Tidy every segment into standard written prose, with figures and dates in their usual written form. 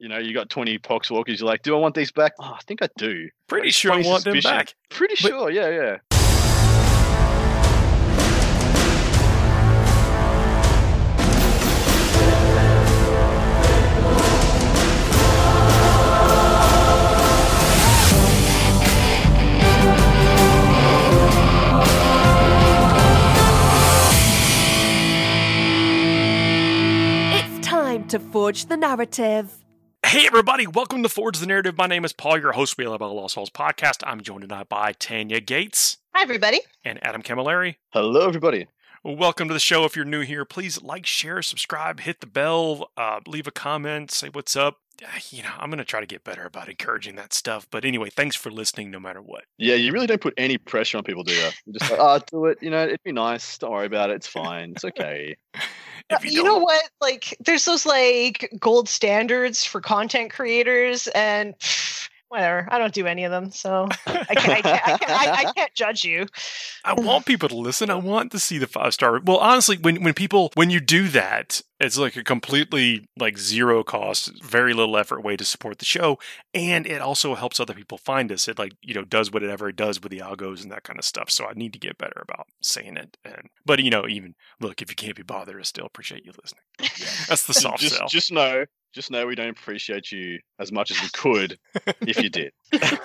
You got 20 Poxwalkers. You're like, do I want these back? Oh, I think I do. Pretty sure I want them back. Pretty sure, yeah. To forge the narrative. Hey everybody, welcome to Forge the Narrative. My name is Paul, your host. We love our Lost Souls podcast. I'm joined tonight by Tanya Gates. Hi everybody. And Adam Camilleri. Hello everybody. Welcome to the show. If you're new here, please like, share, subscribe, hit the bell, leave a comment, say what's up. I'm going to try to get better about encouraging that stuff. But anyway, thanks for listening no matter what. Yeah, you really don't put any pressure on people, do you? You're just like, do it. It'd be nice. Don't worry about it. It's fine. It's okay. You know what? Like, there's those gold standards for content creators, and whatever. I don't do any of them, so I can't judge you. I want people to listen. I want to see the 5-star. Well, honestly, when you do that, it's like a completely zero cost, very little effort way to support the show, and it also helps other people find us. It does whatever it does with the algos and that kind of stuff. So I need to get better about saying it. But even look, if you can't be bothered, I still appreciate you listening. Yeah, that's the soft sell. Just know we don't appreciate you as much as we could if you did.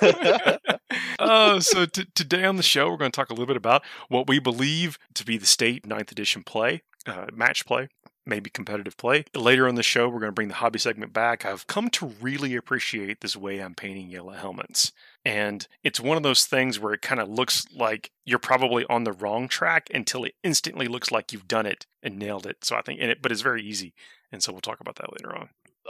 So today on the show, we're going to talk a little bit about what we believe to be the state 9th edition play, match play, maybe competitive play. Later on the show, we're going to bring the hobby segment back. I've come to really appreciate this way I'm painting yellow helmets. And it's one of those things where it kind of looks like you're probably on the wrong track until it instantly looks like you've done it and nailed it. So I think but it's very easy. And so we'll talk about that later on.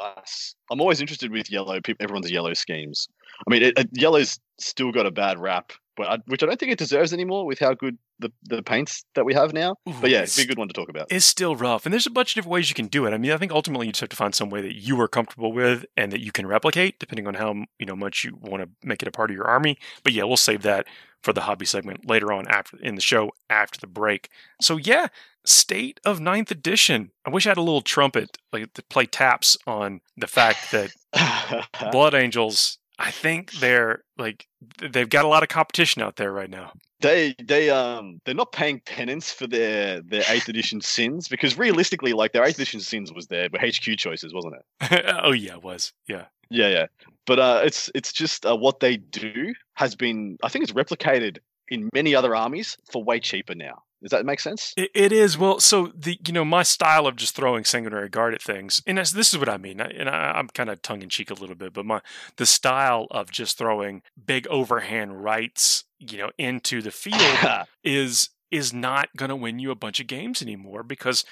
I'm always interested with everyone's yellow schemes. I mean, yellow's still got a bad rap, which I don't think it deserves anymore with how good the paints that we have now. But yeah, it'd be a good one to talk about. It's still rough, and there's a bunch of different ways you can do it. I mean, I think ultimately you just have to find some way that you are comfortable with and that you can replicate, depending on how much you want to make it a part of your army. But yeah, we'll save that for the hobby segment later on in the show after the break. So yeah, state of 9th edition. I wish I had a little trumpet to play taps on the fact that Blood Angels, I think they've got a lot of competition out there right now. They're not paying penance for their 8th edition sins, because realistically, their 8th edition sins were HQ choices, wasn't it? Oh yeah, it was. Yeah. Yeah. But it's just what they do has been, I think it's replicated in many other armies for way cheaper now. Does that make sense? It is. Well, so my style of just throwing sanguinary guard at things, and this is what I mean, and I'm kind of tongue in cheek a little bit, but the style of just throwing big overhand rights, into the field is not going to win you a bunch of games anymore, because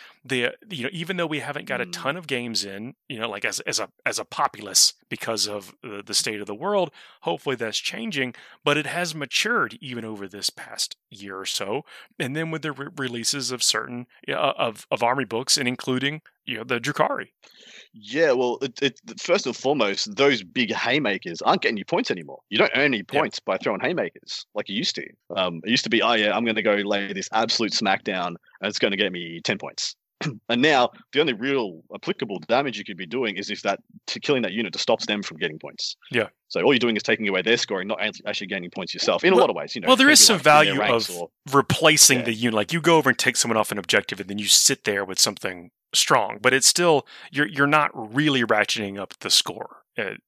even though we haven't got a ton of games in, as a populace because of the state of the world, hopefully that's changing, but it has matured even over this past year or so. And then with the releases of certain of army books, and including the Drukhari. Yeah, well, first and foremost, those big haymakers aren't getting you points anymore. You don't earn any points by throwing haymakers like you used to. It used to be, I'm going to go lay this absolute smackdown, and it's going to get me 10 points. And now, the only real applicable damage you could be doing is killing that unit to stop them from getting points. Yeah. So all you're doing is taking away their scoring, not actually gaining points yourself, in a lot of ways. Well, there is some value of replacing the unit. Like, you go over and take someone off an objective, and then you sit there with something strong, but it's still you're not really ratcheting up the score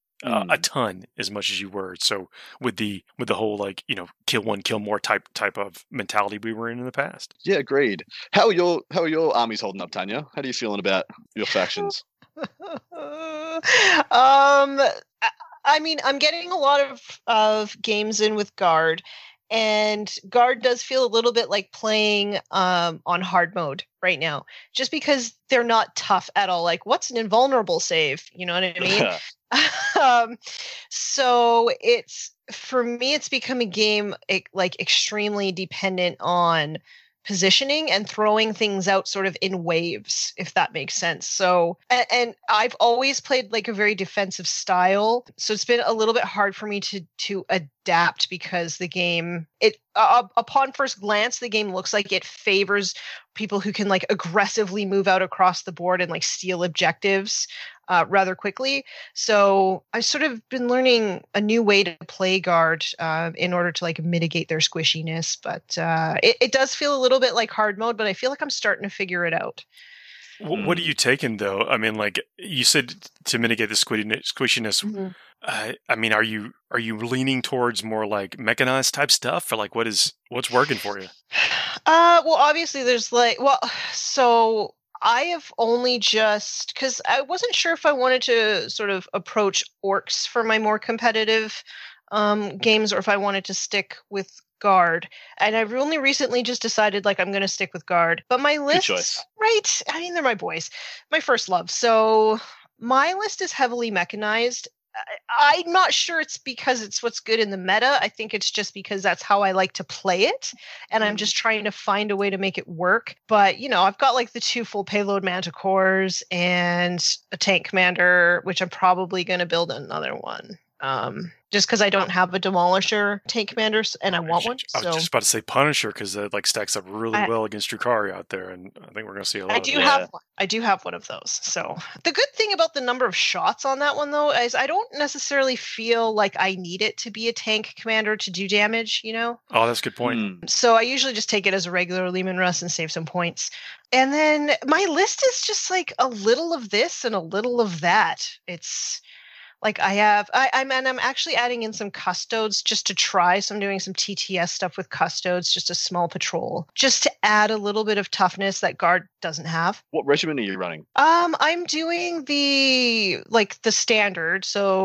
a ton as much as you were. So with the whole kill one, kill more type of mentality we were in the past. Yeah, agreed. How are your armies holding up, Tanya? How are you feeling about your factions? I mean, I'm getting a lot of games in with Guard. And Guard does feel a little bit like playing on hard mode right now, just because they're not tough at all. Like, what's an invulnerable save? You know what I mean? So for me, it's become a game extremely dependent on positioning and throwing things out sort of in waves, if that makes sense. So, and I've always played a very defensive style, so it's been a little bit hard for me to adapt, because the game, upon first glance, the game looks like it favors people who can aggressively move out across the board and steal objectives. rather quickly. So I've sort of been learning a new way to play guard in order to like mitigate their squishiness. But it does feel a little bit like hard mode, but I feel like I'm starting to figure it out. What are you taking though? I mean, like you said, to mitigate the squishiness. Mm-hmm. I mean, are you leaning towards more like mechanized type stuff, or like what's working for you? Well, obviously there's so I have only just because I wasn't sure if I wanted to sort of approach orcs for my more competitive games or if I wanted to stick with guard. And I've only recently just decided like I'm going to stick with guard. But my list, right? I mean, they're my boys, my first love. So my list is heavily mechanized. I'm not sure it's because it's what's good in the meta. I think it's just because that's how I like to play it. And I'm just trying to find a way to make it work. But, I've got like the 2 full payload manticores and a tank commander, which I'm probably going to build another one. Just because I don't have a Demolisher tank commander and I want one. I was just about to say Punisher because that like stacks up really well against Drukhari out there, and I think we're going to see a lot. I do have one of those. So the good thing about the number of shots on that one though is I don't necessarily feel like I need it to be a tank commander to do damage. Oh, that's a good point. So I usually just take it as a regular Leman Russ and save some points. And then my list is just like a little of this and a little of that. It's like I'm actually adding in some custodes just to try. So I'm doing some TTS stuff with custodes, just a small patrol, just to add a little bit of toughness that guard doesn't have. What regiment are you running? I'm doing the standard.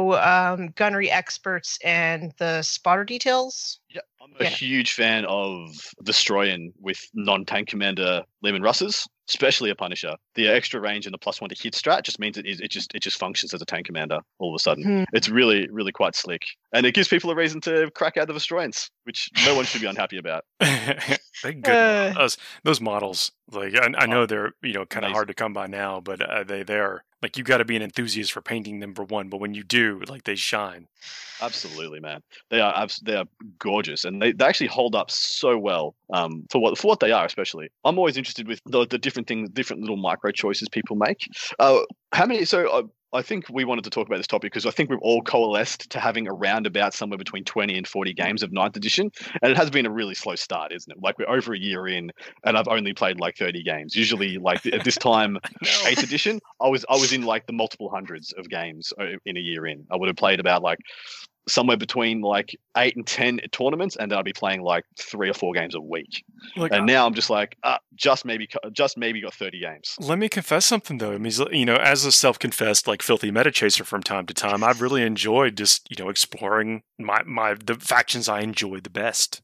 So gunnery experts and the spotter details. Yeah, I'm a huge fan of destroying with non-tank commander Leman Russes, especially a Punisher. The extra range and the +1 to hit strat just means it just functions as a tank commander all of a sudden. It's really, really quite slick. And it gives people a reason to crack out the Destroyants, which no one should be unhappy about. They're good. Those models, like I know they're kind of hard to come by now, but they're like you got to be an enthusiast for painting them for one. But when you do, like they shine. Absolutely, man. They are gorgeous, and they actually hold up so well for what they are. Especially, I'm always interested with the different things, different little micro choices people make. How many? So I think we wanted to talk about this topic because I think we've all coalesced to having around about somewhere between 20 and 40 games of 9th edition. And it has been a really slow start, isn't it? Like we're over a year in and I've only played like 30 games. Usually like at this time, 8th edition, I was in like the multiple hundreds of games in a year in. I would have played about like somewhere between like 8 and 10 tournaments, and then I'd be playing like 3 or 4 games a week. And now I'm just like, just maybe got 30 games. Let me confess something though. I mean, as a self-confessed like filthy meta chaser from time to time, I've really enjoyed just exploring the factions I enjoy the best.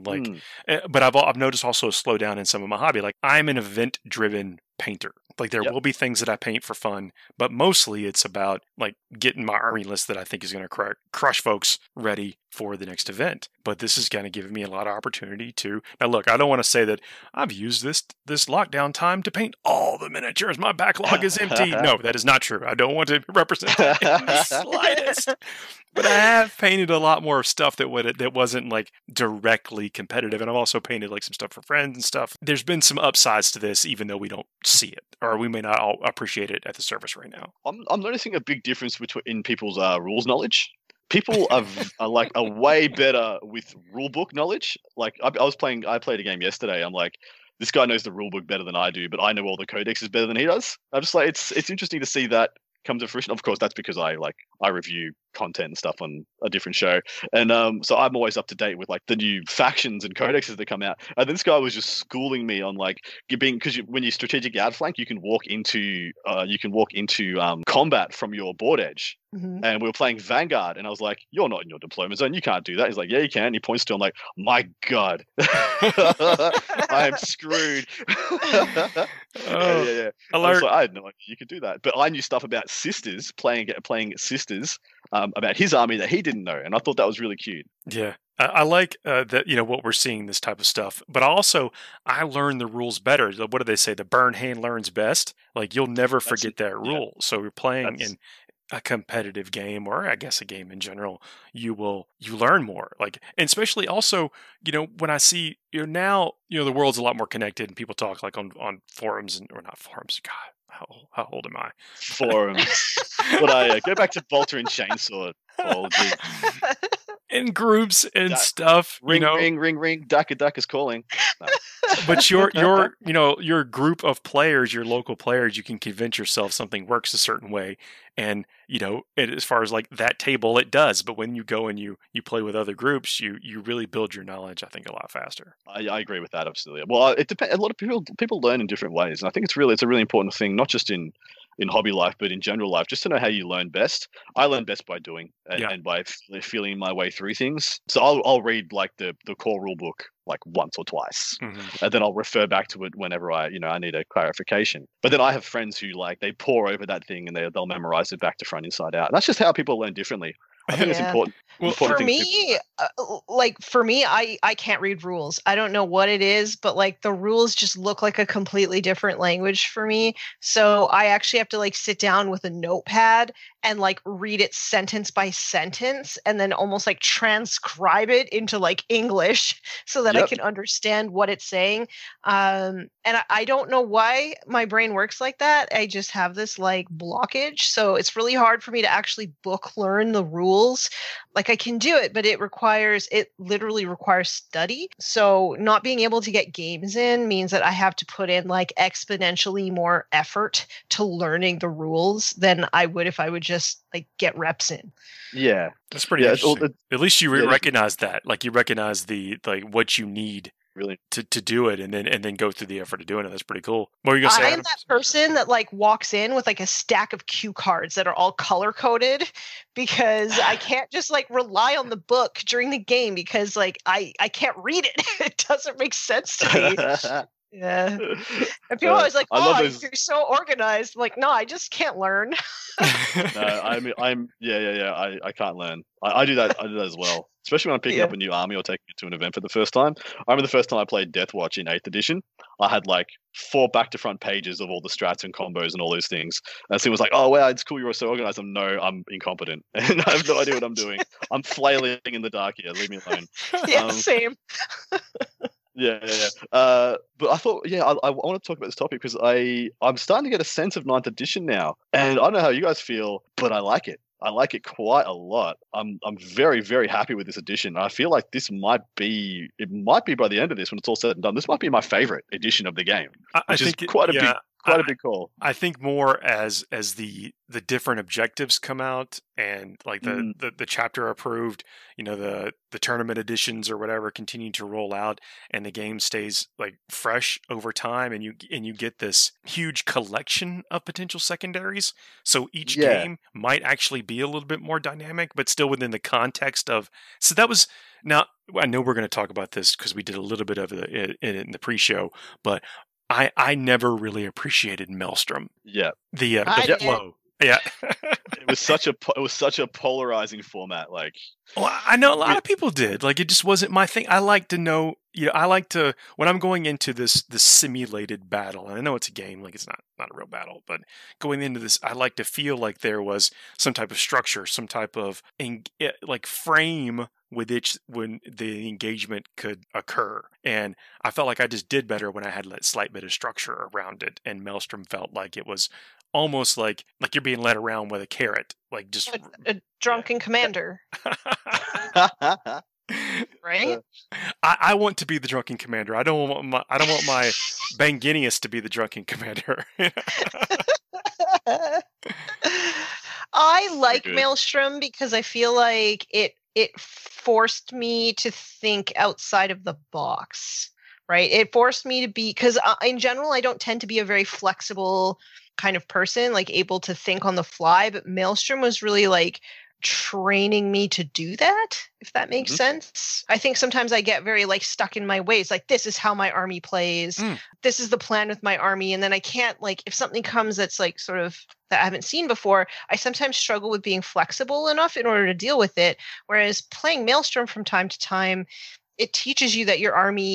But I've noticed also a slowdown in some of my hobby. Like I'm an event-driven painter. Like there will be things that I paint for fun, but mostly it's about like getting my army list that I think is going to crush folks ready for the next event. But this is going to give me a lot of opportunity to. Now, look, I don't want to say that I've used this lockdown time to paint all the miniatures. My backlog is empty. No, that is not true. I don't want to represent that in the slightest. But I have painted a lot more stuff that wasn't like directly competitive, and I've also painted like some stuff for friends and stuff. There's been some upsides to this, even though we don't see it, or we may not all appreciate it at the surface right now. I'm noticing a big difference in people's rules knowledge. People are way better with rulebook knowledge. Like I played a game yesterday. I'm like, this guy knows the rulebook better than I do, but I know all the codexes better than he does. I'm just like, it's interesting to see that come to fruition. Of course, that's because I review content and stuff on a different show, and so I'm always up to date with like the new factions and codexes that come out. And this guy was just schooling me on like because when you strategic outflank, you can walk into combat from your board edge. Mm-hmm. And we were playing Vanguard, and I was like, "You're not in your deployment zone. You can't do that." He's like, "Yeah, you can." And he points to. I'm like, "My God, I am screwed." Yeah. Alert! I had no idea you could do that, but I knew stuff about sisters playing sisters about his army that he didn't know, and I thought that was really cute. Yeah. I like that, what we're seeing, this type of stuff. But also, I learn the rules better. What do they say? The burn hand learns best. Like, you'll never forget that rule. So you're playing in a competitive game, or I guess a game in general, you learn more. Like, and especially also, when I see, now, the world's a lot more connected and people talk like on forums or not forums. God, how old am I? Forums. But I go back to Bolter and Chainsaw. Oh, In groups and That- stuff, ring, ring. Duck is calling. No. But your your group of players, your local players, you can convince yourself something works a certain way, and as far as like that table, it does. But when you go and you play with other groups, you really build your knowledge, I think, a lot faster. I agree with that absolutely. Well, it depends. A lot of people learn in different ways, and I think it's a really important thing, not just in hobby life, but in general life, just to know how you learn best. I learn best by doing and by feeling my way through things. So I'll read like the core rule book like once or twice, and then I'll refer back to it whenever I need a clarification. But then I have friends who they pore over that thing and they'll memorize it back to front, inside out. And that's just how people learn differently. I think it's important. Well, for me, I can't read rules. I don't know what it is, but like the rules just look like a completely different language for me. So I actually have to like sit down with a notepad and like read it sentence by sentence and then almost like transcribe it into like English so that I can understand what it's saying. And I don't know why my brain works like that. I just have this like blockage. So it's really hard for me to actually book learn the rules. Like I can do it, but it literally requires study. So not being able to get games in means that I have to put in like exponentially more effort to learning the rules than I would if I would just like get reps in. Yeah. That's pretty interesting. At least you recognize that. Like you recognize the what you need really to do it and then go through the effort of doing it. That's pretty cool. What were you gonna say, I am Adam? that person that like walks in with like a stack of cue cards that are all color coded because I can't just like rely on the book during the game because like I can't read it. It doesn't make sense to me. Yeah. And people are always like, you're so organized. I'm like, no, I just can't learn. No, I can't learn. I do that as well. Especially when I'm picking up a new army or taking it to an event for the first time. I remember the first time I played Deathwatch in 8th edition, I had like 4 back-to-front pages of all the strats and combos and all those things. And so it was like, oh, wow, it's cool you're so organized. No, I'm incompetent. And I have no idea what I'm doing. I'm flailing in the dark here. Leave me alone. Yeah, same. Yeah. But I thought, I want to talk about this topic because I'm starting to get a sense of 9th edition now. And I don't know how you guys feel, but I like it. I like it quite a lot. I'm very, very happy with this edition. I feel like it might be by the end of this, when it's all said and done, this might be my favorite edition of the game, which is quite a big call. I think more as the different objectives come out and like the chapter approved, the tournament editions or whatever continue to roll out and the game stays like fresh over time and you get this huge collection of potential secondaries. So each game might actually be a little bit more dynamic, but still within the context of. So that was now. I know we're going to talk about this because we did a little bit of it in the pre-show, but I never really appreciated Maelstrom. Yeah, the flow. Yeah, it was such a polarizing format. Like, well, I know a lot of people did. Like, it just wasn't my thing. I like to know. I like to when I'm going into this simulated battle. And I know it's a game, like it's not a real battle, but going into this, I like to feel like there was some type of structure, some type of like frame with which when the engagement could occur. And I felt like I just did better when I had a slight bit of structure around it. And Maelstrom felt like it was almost like you're being led around with a carrot, like just a drunken commander. Right? I want to be the drunken commander. I don't want my Banginius to be the drunken commander. I like Maelstrom because I feel like it forced me to think outside of the box, right? It forced me to be, because in general, I don't tend to be a very flexible kind of person, like able to think on the fly, but Maelstrom was really like training me to do that, if that makes sense. I think sometimes I get very like stuck in my ways, like this is how my army plays, this is the plan with my army, and then I can't, like, if something comes that's like sort of that I haven't seen before, I sometimes struggle with being flexible enough in order to deal with it. Whereas playing Maelstrom from time to time, it teaches you that your army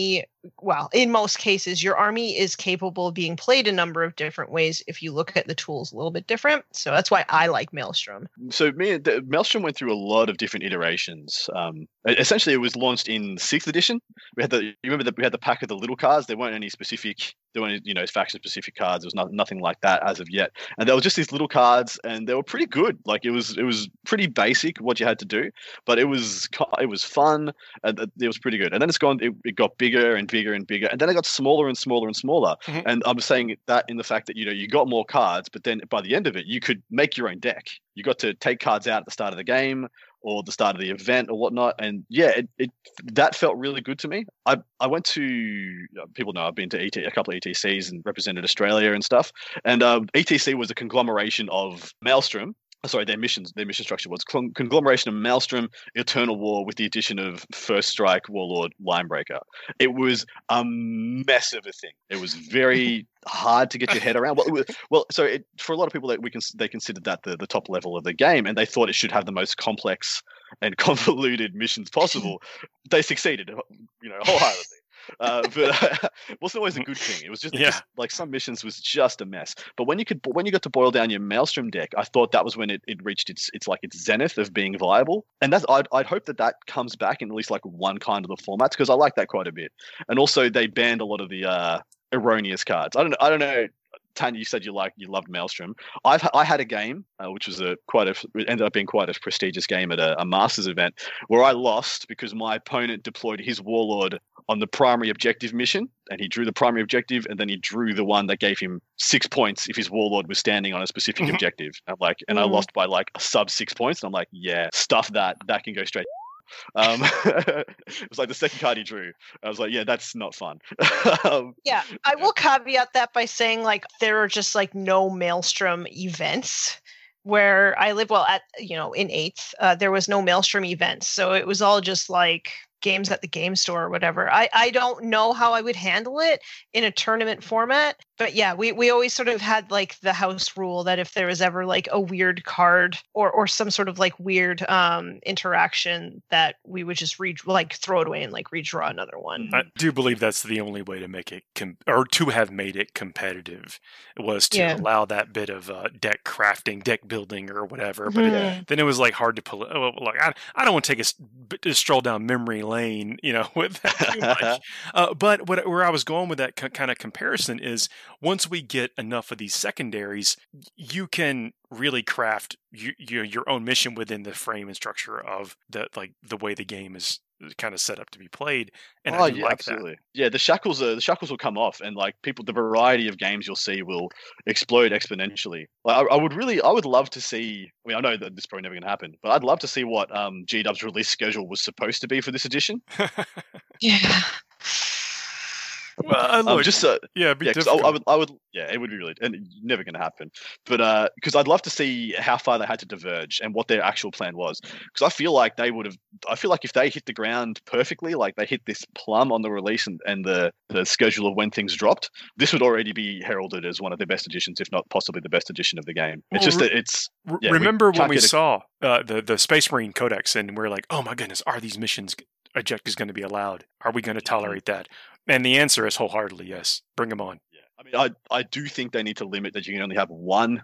well, in most cases, your army is capable of being played a number of different ways if you look at the tools a little bit different. So that's why I like Maelstrom. So Maelstrom went through a lot of different iterations. Essentially, it was launched in 6th edition. We had you remember that we had the pack of the little cards. There weren't any specific, faction specific cards. There was nothing like that as of yet. And there were just these little cards, and they were pretty good. Like it was pretty basic what you had to do, but it was fun. It was pretty good. And then it got bigger and bigger and bigger, and then it got smaller and smaller and smaller. Mm-hmm. And I'm saying that in the fact that you got more cards, but then by the end of it, you could make your own deck. You got to take cards out at the start of the game or the start of the event or whatnot. And yeah, that felt really good to me. I went to, people know I've been to a couple of ETCs and represented Australia and stuff. And ETC was a conglomeration of Maelstrom. Sorry, their mission structure was conglomeration of Maelstrom, Eternal War, with the addition of First Strike, Warlord, Linebreaker. It was a mess of a thing. It was very hard to get your head around. For a lot of people, they considered that the top level of the game, and they thought it should have the most complex and convoluted missions possible. They succeeded, wholeheartedly. But it wasn't always a good thing. It was just like some missions was just a mess. But when you got to boil down your Maelstrom deck, I thought that was when it reached its zenith of being viable. And I'd hope that comes back in at least like one kind of the formats, because I like that quite a bit. And also they banned a lot of the erroneous cards. I don't know. Tanya, you said you loved Maelstrom. I had a game which was it ended up being quite a prestigious game at a Masters event, where I lost because my opponent deployed his Warlord on the primary objective mission, and he drew the primary objective, and then he drew the one that gave him 6 points if his Warlord was standing on a specific objective. I lost by like a sub 6 points, and I'm like, yeah, stuff that can go straight. It was like the second card he drew. I was like, yeah, that's not fun. Yeah, I will caveat that by saying like there are just like no Maelstrom events where I live. Well, in 8th, there was no Maelstrom events, so it was all just like games at the game store or whatever. I don't know how I would handle it in a tournament format, but yeah, we always sort of had like the house rule that if there was ever like a weird card or some sort of like weird interaction, that we would just throw it away and like redraw another one. I do believe that's the only way to make it or to have made it competitive, was to allow that bit of deck crafting, deck building or whatever. But then it was like hard to pull it. Oh, like I don't want to take a stroll down memory lane, with that too much. But where I was going with that kind of comparison is, once we get enough of these secondaries, you can really craft your own mission within the frame and structure of the way the game is kind of set up to be played. And I do like absolutely. that. Yeah, the shackles will come off, and like the variety of games you'll see will explode exponentially. Like I would love to see. I mean, I know that this is probably never going to happen, but I'd love to see what GW's release schedule was supposed to be for this edition. Yeah. Well, look, it'd be difficult. I would, it would be really, and never going to happen. But because I'd love to see how far they had to diverge and what their actual plan was. Because I feel like if they hit the ground perfectly, like they hit this plumb on the release and the schedule of when things dropped, this would already be heralded as one of the best editions, if not possibly the best edition of the game. It's just that it's. Remember when we saw the Space Marine Codex, and we're like, oh my goodness, are these missions objectives going to be allowed? Are we going to tolerate that? And the answer is wholeheartedly yes. Bring them on. Yeah, I mean, I do think they need to limit that you can only have one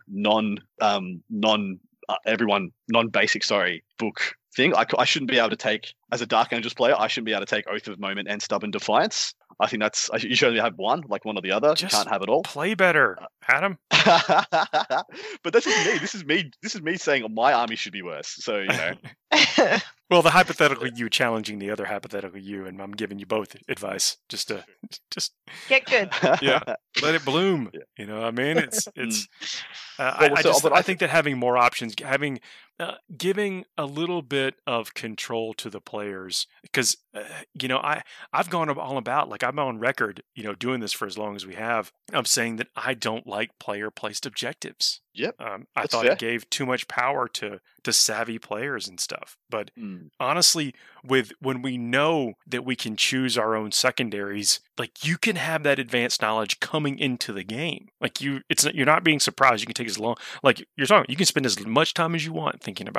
non-basic book thing. I shouldn't be able to take, as a Dark Angels player, I shouldn't be able to take Oath of Moment and Stubborn Defiance. I think you should only have one, like one or the other. Just you can't have it all. Play better, Adam. But this is me. This is me saying my army should be worse. So Well, the hypothetical you challenging the other hypothetical you, and I'm giving you both advice. Just Get good. Yeah, let it bloom. Yeah. I mean, it's. I think that having more options, giving a little bit of control to the players, because I've gone all about, like, I'm on record, doing this for as long as we have. I'm saying that I don't like player-placed objectives. Yep. I thought it gave too much power to savvy players and stuff. But honestly, when we know that we can choose our own secondaries, like, you can have that advanced knowledge coming into the game. Like, you're not being surprised. You can take as long, like you're talking, you can spend as much time as you want thinking about it.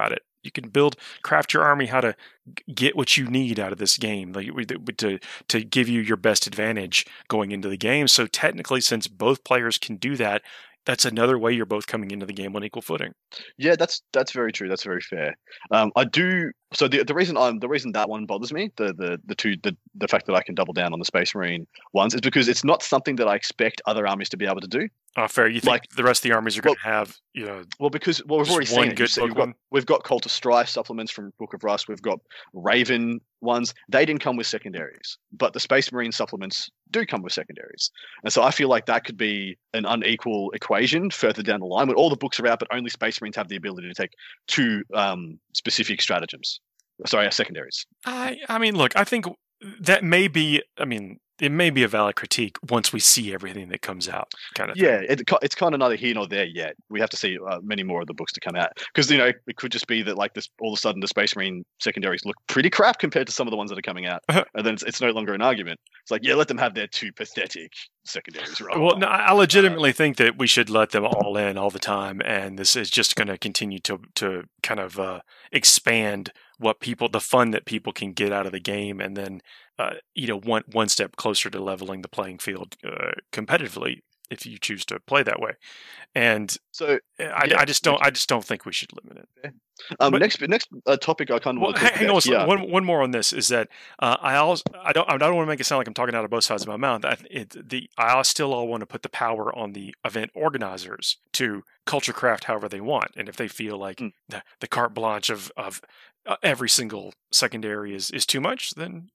You can craft your army how to get what you need out of this game, like to give you your best advantage going into the game. So technically, since both players can do that, that's another way you're both coming into the game on equal footing. Yeah, that's very true. That's very fair. I do. So the reason that one bothers me, the fact that I can double down on the Space Marine ones, is because it's not something that I expect other armies to be able to do. Oh, fair. You think the rest of the armies are going to have, because we've already seen one good book one. We've got Cult of Strife supplements from Book of Rust. We've got Raven ones. They didn't come with secondaries, but the Space Marine supplements do come with secondaries. And so I feel like that could be an unequal equation further down the line when all the books are out, but only Space Marines have the ability to take two specific stratagems. Sorry, secondaries. I mean, look, I think that may be. I mean, it may be a valid critique once we see everything that comes out, kind of. Yeah, it's kind of neither here nor there yet. We have to see many more of the books to come out because it could just be that like this all of a sudden the Space Marine secondaries look pretty crap compared to some of the ones that are coming out, and then it's no longer an argument. It's like, yeah, let them have their two pathetic secondaries. Right? Well, no, I legitimately think that we should let them all in all the time, and this is just going to continue to kind of expand the fun that people can get out of the game, and then one step closer to leveling the playing field competitively if you choose to play that way. And so I just don't think we should limit it. Next topic I kind of want to hang on. One more on this is that I don't want to make it sound like I'm talking out of both sides of my mouth. I still all want to put the power on the event organizers to culture craft however they want, and if they feel like the carte blanche of every single secondary is too much, then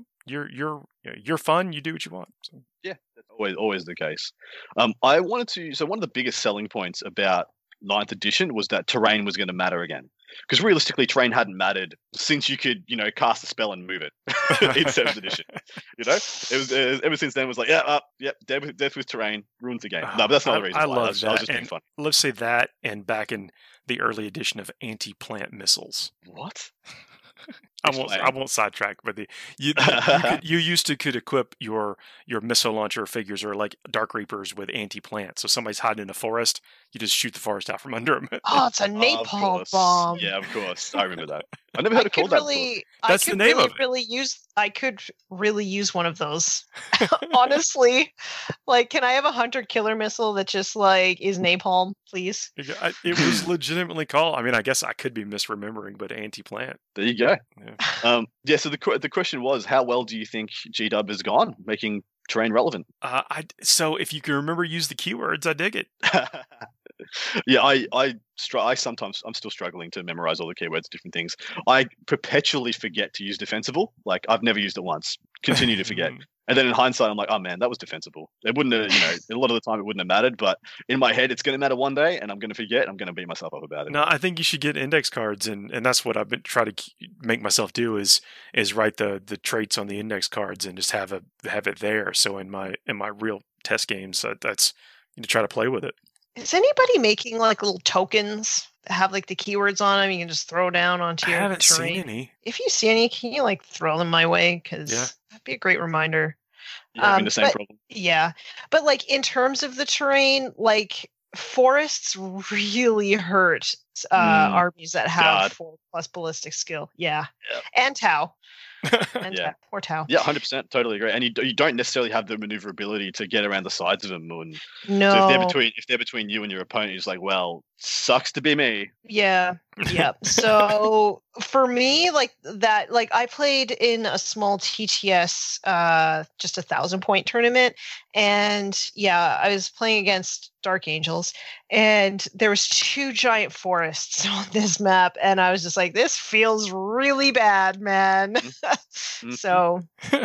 you're fun. You do what you want. So. Yeah, that's always the case. I wanted to. So one of the biggest selling points about 9th edition was that terrain was going to matter again. Because realistically, terrain hadn't mattered since you could, cast a spell and move it in 7th edition. It was ever since then. It was like, death with terrain ruins the game. No, but that's not the reason. I love that. I was just being funny. Let's say that, and back in the early edition of anti-plant missiles. What? I won't sidetrack, but you could equip your missile launcher figures or like Dark Reapers with anti-plant. So somebody's hiding in a forest, you just shoot the forest out from under them. Oh, it's a napalm bomb. Yeah, of course. I remember that. I never heard it called that before. That's the name of it. I could really use one of those. Honestly, like, can I have a hunter killer missile that just like is napalm, please? It was legitimately called. I mean, I guess I could be misremembering, but anti-plant. There you go. Yeah. So the question was, how well do you think GW has gone making terrain relevant? So if you can remember, use the keywords. I dig it. Yeah, I'm still struggling to memorize all the keywords, different things. I perpetually forget to use defensible. Like, I've never used it once. Continue to forget. And then in hindsight, I'm like, oh man, that was defensible. It wouldn't have, a lot of the time it wouldn't have mattered, but in my head, it's going to matter one day, and I'm going to forget. I'm going to beat myself up about it. No, I think you should get index cards, and that's what I've been trying to make myself do is write the traits on the index cards and just have it there. So in my real test games, that's try to play with it. Is anybody making like little tokens that have like the keywords on them? You can just throw down onto your terrain. I haven't seen any. If you see any, can you like throw them my way? Because that'd be a great reminder. Yeah, having the same problem. Yeah, but like in terms of the terrain, like forests really hurt armies that have 4+ ballistic skill. Yeah. And Tau. And poor Tau. Yeah, 100%, totally agree. And you don't necessarily have the maneuverability to get around the sides of them. No. So if they're between you and your opponent, it's like, well, sucks to be me. Yeah. So for me, like that, like I played in a small TTS, just 1,000-point tournament, and I was playing against Dark Angels, and there was 2 giant forests on this map, and I was just like, this feels really bad, man. So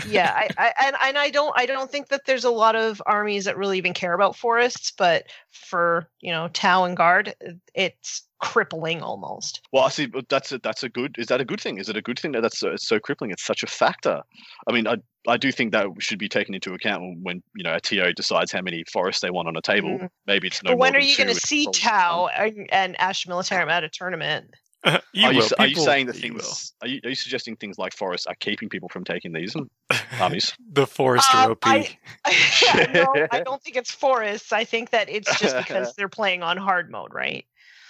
I don't think that there's a lot of armies that really even care about forests, but for Tau and Guard, it's crippling almost. Well, I see. Is that a good thing? Is it a good thing that that's so crippling? It's such a factor. I mean, I do think that should be taken into account when a TO decides how many forests they want on a table. Maybe it's no. But when are you going to see Tau and Ash Militarum at a tournament? Are you saying that things? Are you suggesting things like forests are keeping people from taking these armies? The forest are OP. No, I don't think it's forests. I think that it's just because they're playing on hard mode, right?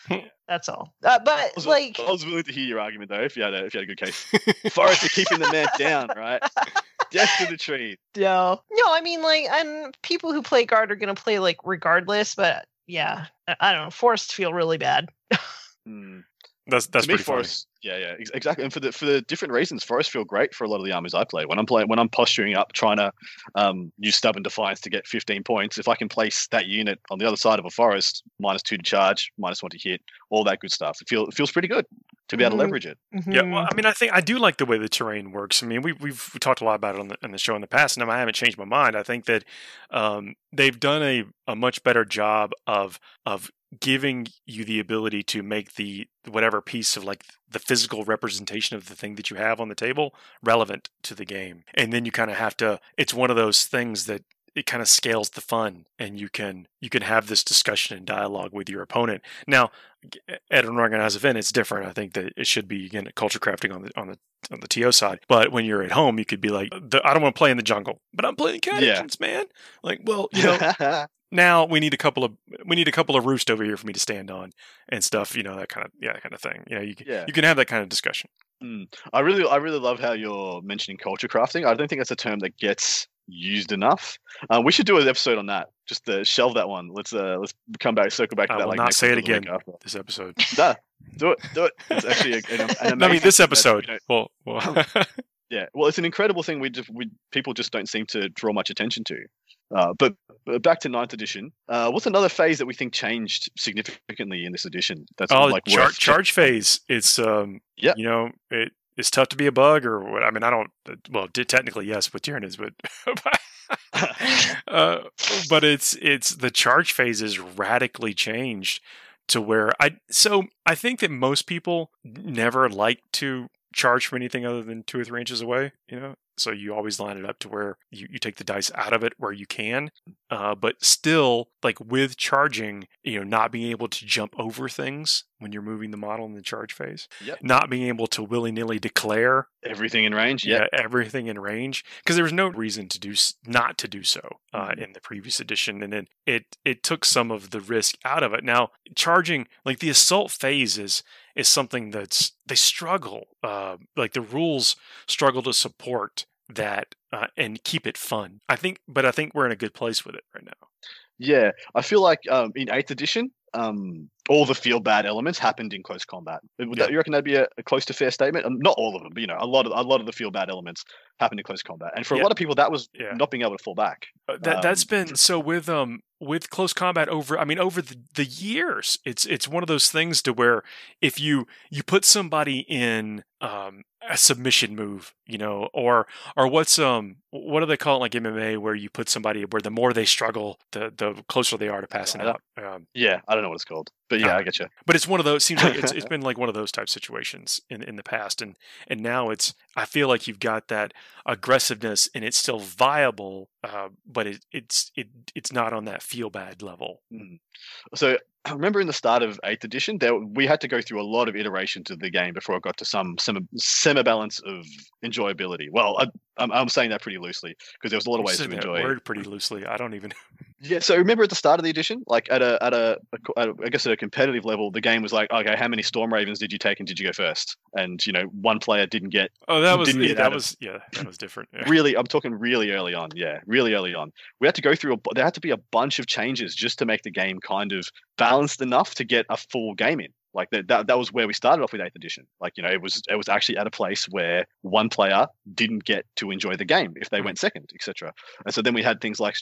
That's all. But I was willing to hear your argument though, if you had a good case. Forrest are keeping the man down, right? Death to the tree. No, I mean, like, and people who play guard are going to play like regardless. But yeah, I don't know. Forests feel really bad. That's pretty funny. Yeah, exactly. And for the different reasons, forests feel great for a lot of the armies I play. When I'm posturing up, trying to use Stubborn Defiance to get 15 points, if I can place that unit on the other side of a forest, -2 to charge, -1 to hit, all that good stuff. It feels pretty good to be able to leverage it. Mm-hmm. Yeah, well, I mean, I do like the way the terrain works. I mean, we've talked a lot about it on the show in the past, and I haven't changed my mind. I think that they've done a much better job of giving you the ability to make the whatever piece of like the physical representation of the thing that you have on the table relevant to the game. And then you kind of have to, it's one of those things that it kind of scales the fun, and you can have this discussion and dialogue with your opponent. Now, at an organized event, it's different. I think that it should be, again, culture crafting on the TO side. But when you're at home, you could be like, I don't want to play in the jungle, but I'm playing cat agents, man. Like, well, you know, now we need a couple of roost over here for me to stand on and stuff. You know, that kind of thing. You know, you can have that kind of discussion. I really love how you're mentioning culture crafting. I don't think that's a term that gets used enough. We should do an episode on that. Just to shelve that one. Let's circle back to that. I will not say it again this episode. Nah, do it. It's actually an amazing. I mean, this episode. Well. Yeah, well, it's an incredible thing. People just don't seem to draw much attention to. But back to 9th edition. What's another phase that we think changed significantly in this edition? That's charge phase. It's you know, it's tough to be a bug, or what? I mean, I don't. Well, technically yes with Tyranids, but but it's the charge phase is radically changed to where I think that most people never like to charge from anything other than 2 or 3 inches away, you know, so you always line it up to where you take the dice out of it where you can, but still, like with charging, you know, not being able to jump over things when you're moving the model in the charge phase, not being able to willy-nilly declare everything in range, everything in range, because there was no reason not to do so in the previous edition, and then it took some of the risk out of it. Now, charging, like the assault phase is something that's they struggle, like the rules struggle to support that and keep it fun. I think we're in a good place with it right now. Yeah, I feel like in 8th edition, all the feel bad elements happened in close combat. You reckon that'd be a close to fair statement? Not all of them, but you know, a lot of the feel bad elements happened in close combat, and for a lot of people, that was not being able to fall back. That's been so with close combat over the years. It's one of those things to where if you put somebody in a submission move, you know, or what do they call it, like MMA, where you put somebody where the more they struggle, the closer they are to passing out. I don't know what it's called, but I get you. But it's one of those. Seems like it's been like one of those type situations in the past, and now I feel like you've got that aggressiveness, and it's still viable, but it's not on that feel bad level. So I remember in the start of 8th edition, we had to go through a lot of iterations of the game before it got to some semi-balance of enjoyability. Well, I'm saying that pretty loosely because there was a lot of ways to enjoy it. Word pretty loosely. I don't even. Yeah, so remember at the start of the edition, like at a competitive level, the game was like, okay, how many Storm Ravens did you take and did you go first? And you know, one player didn't get. Oh, that was different. Yeah. Really, I'm talking really early on. Yeah, really early on. We had to go through. There had to be a bunch of changes just to make the game kind of balanced enough to get a full game in. Like that was where we started off with 8th edition. Like, you know, it was actually at a place where one player didn't get to enjoy the game if they went second, etc. And so then we had things like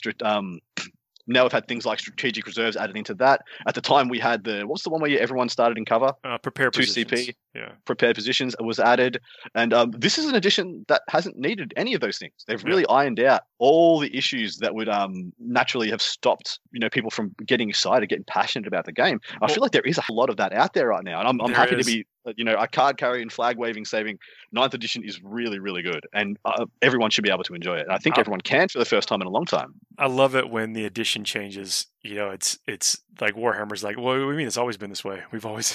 now we've had things like strategic reserves added into that. At the time, we had what's the one where everyone started in cover? Prepare 2 positions. CP. Yeah. Prepared positions was added. And this is an edition that hasn't needed any of those things. They've really ironed out all the issues that would naturally have stopped, you know, people from getting excited, getting passionate about the game. I feel like there is a lot of that out there right now. And I'm happy to be, you know, a card carrying, flag waving, saving 9th edition is really, really good. And everyone should be able to enjoy it. And I think everyone can for the first time in a long time. I love it when the edition changes. You know, it's like Warhammer's like, well, what do you mean? It's always been this way. We've always.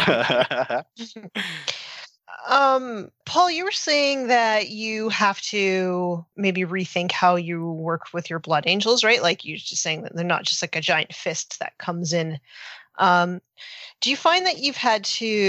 Paul, you were saying that you have to maybe rethink how you work with your Blood Angels, right? Like you're just saying that they're not just like a giant fist that comes in Do you find that you've had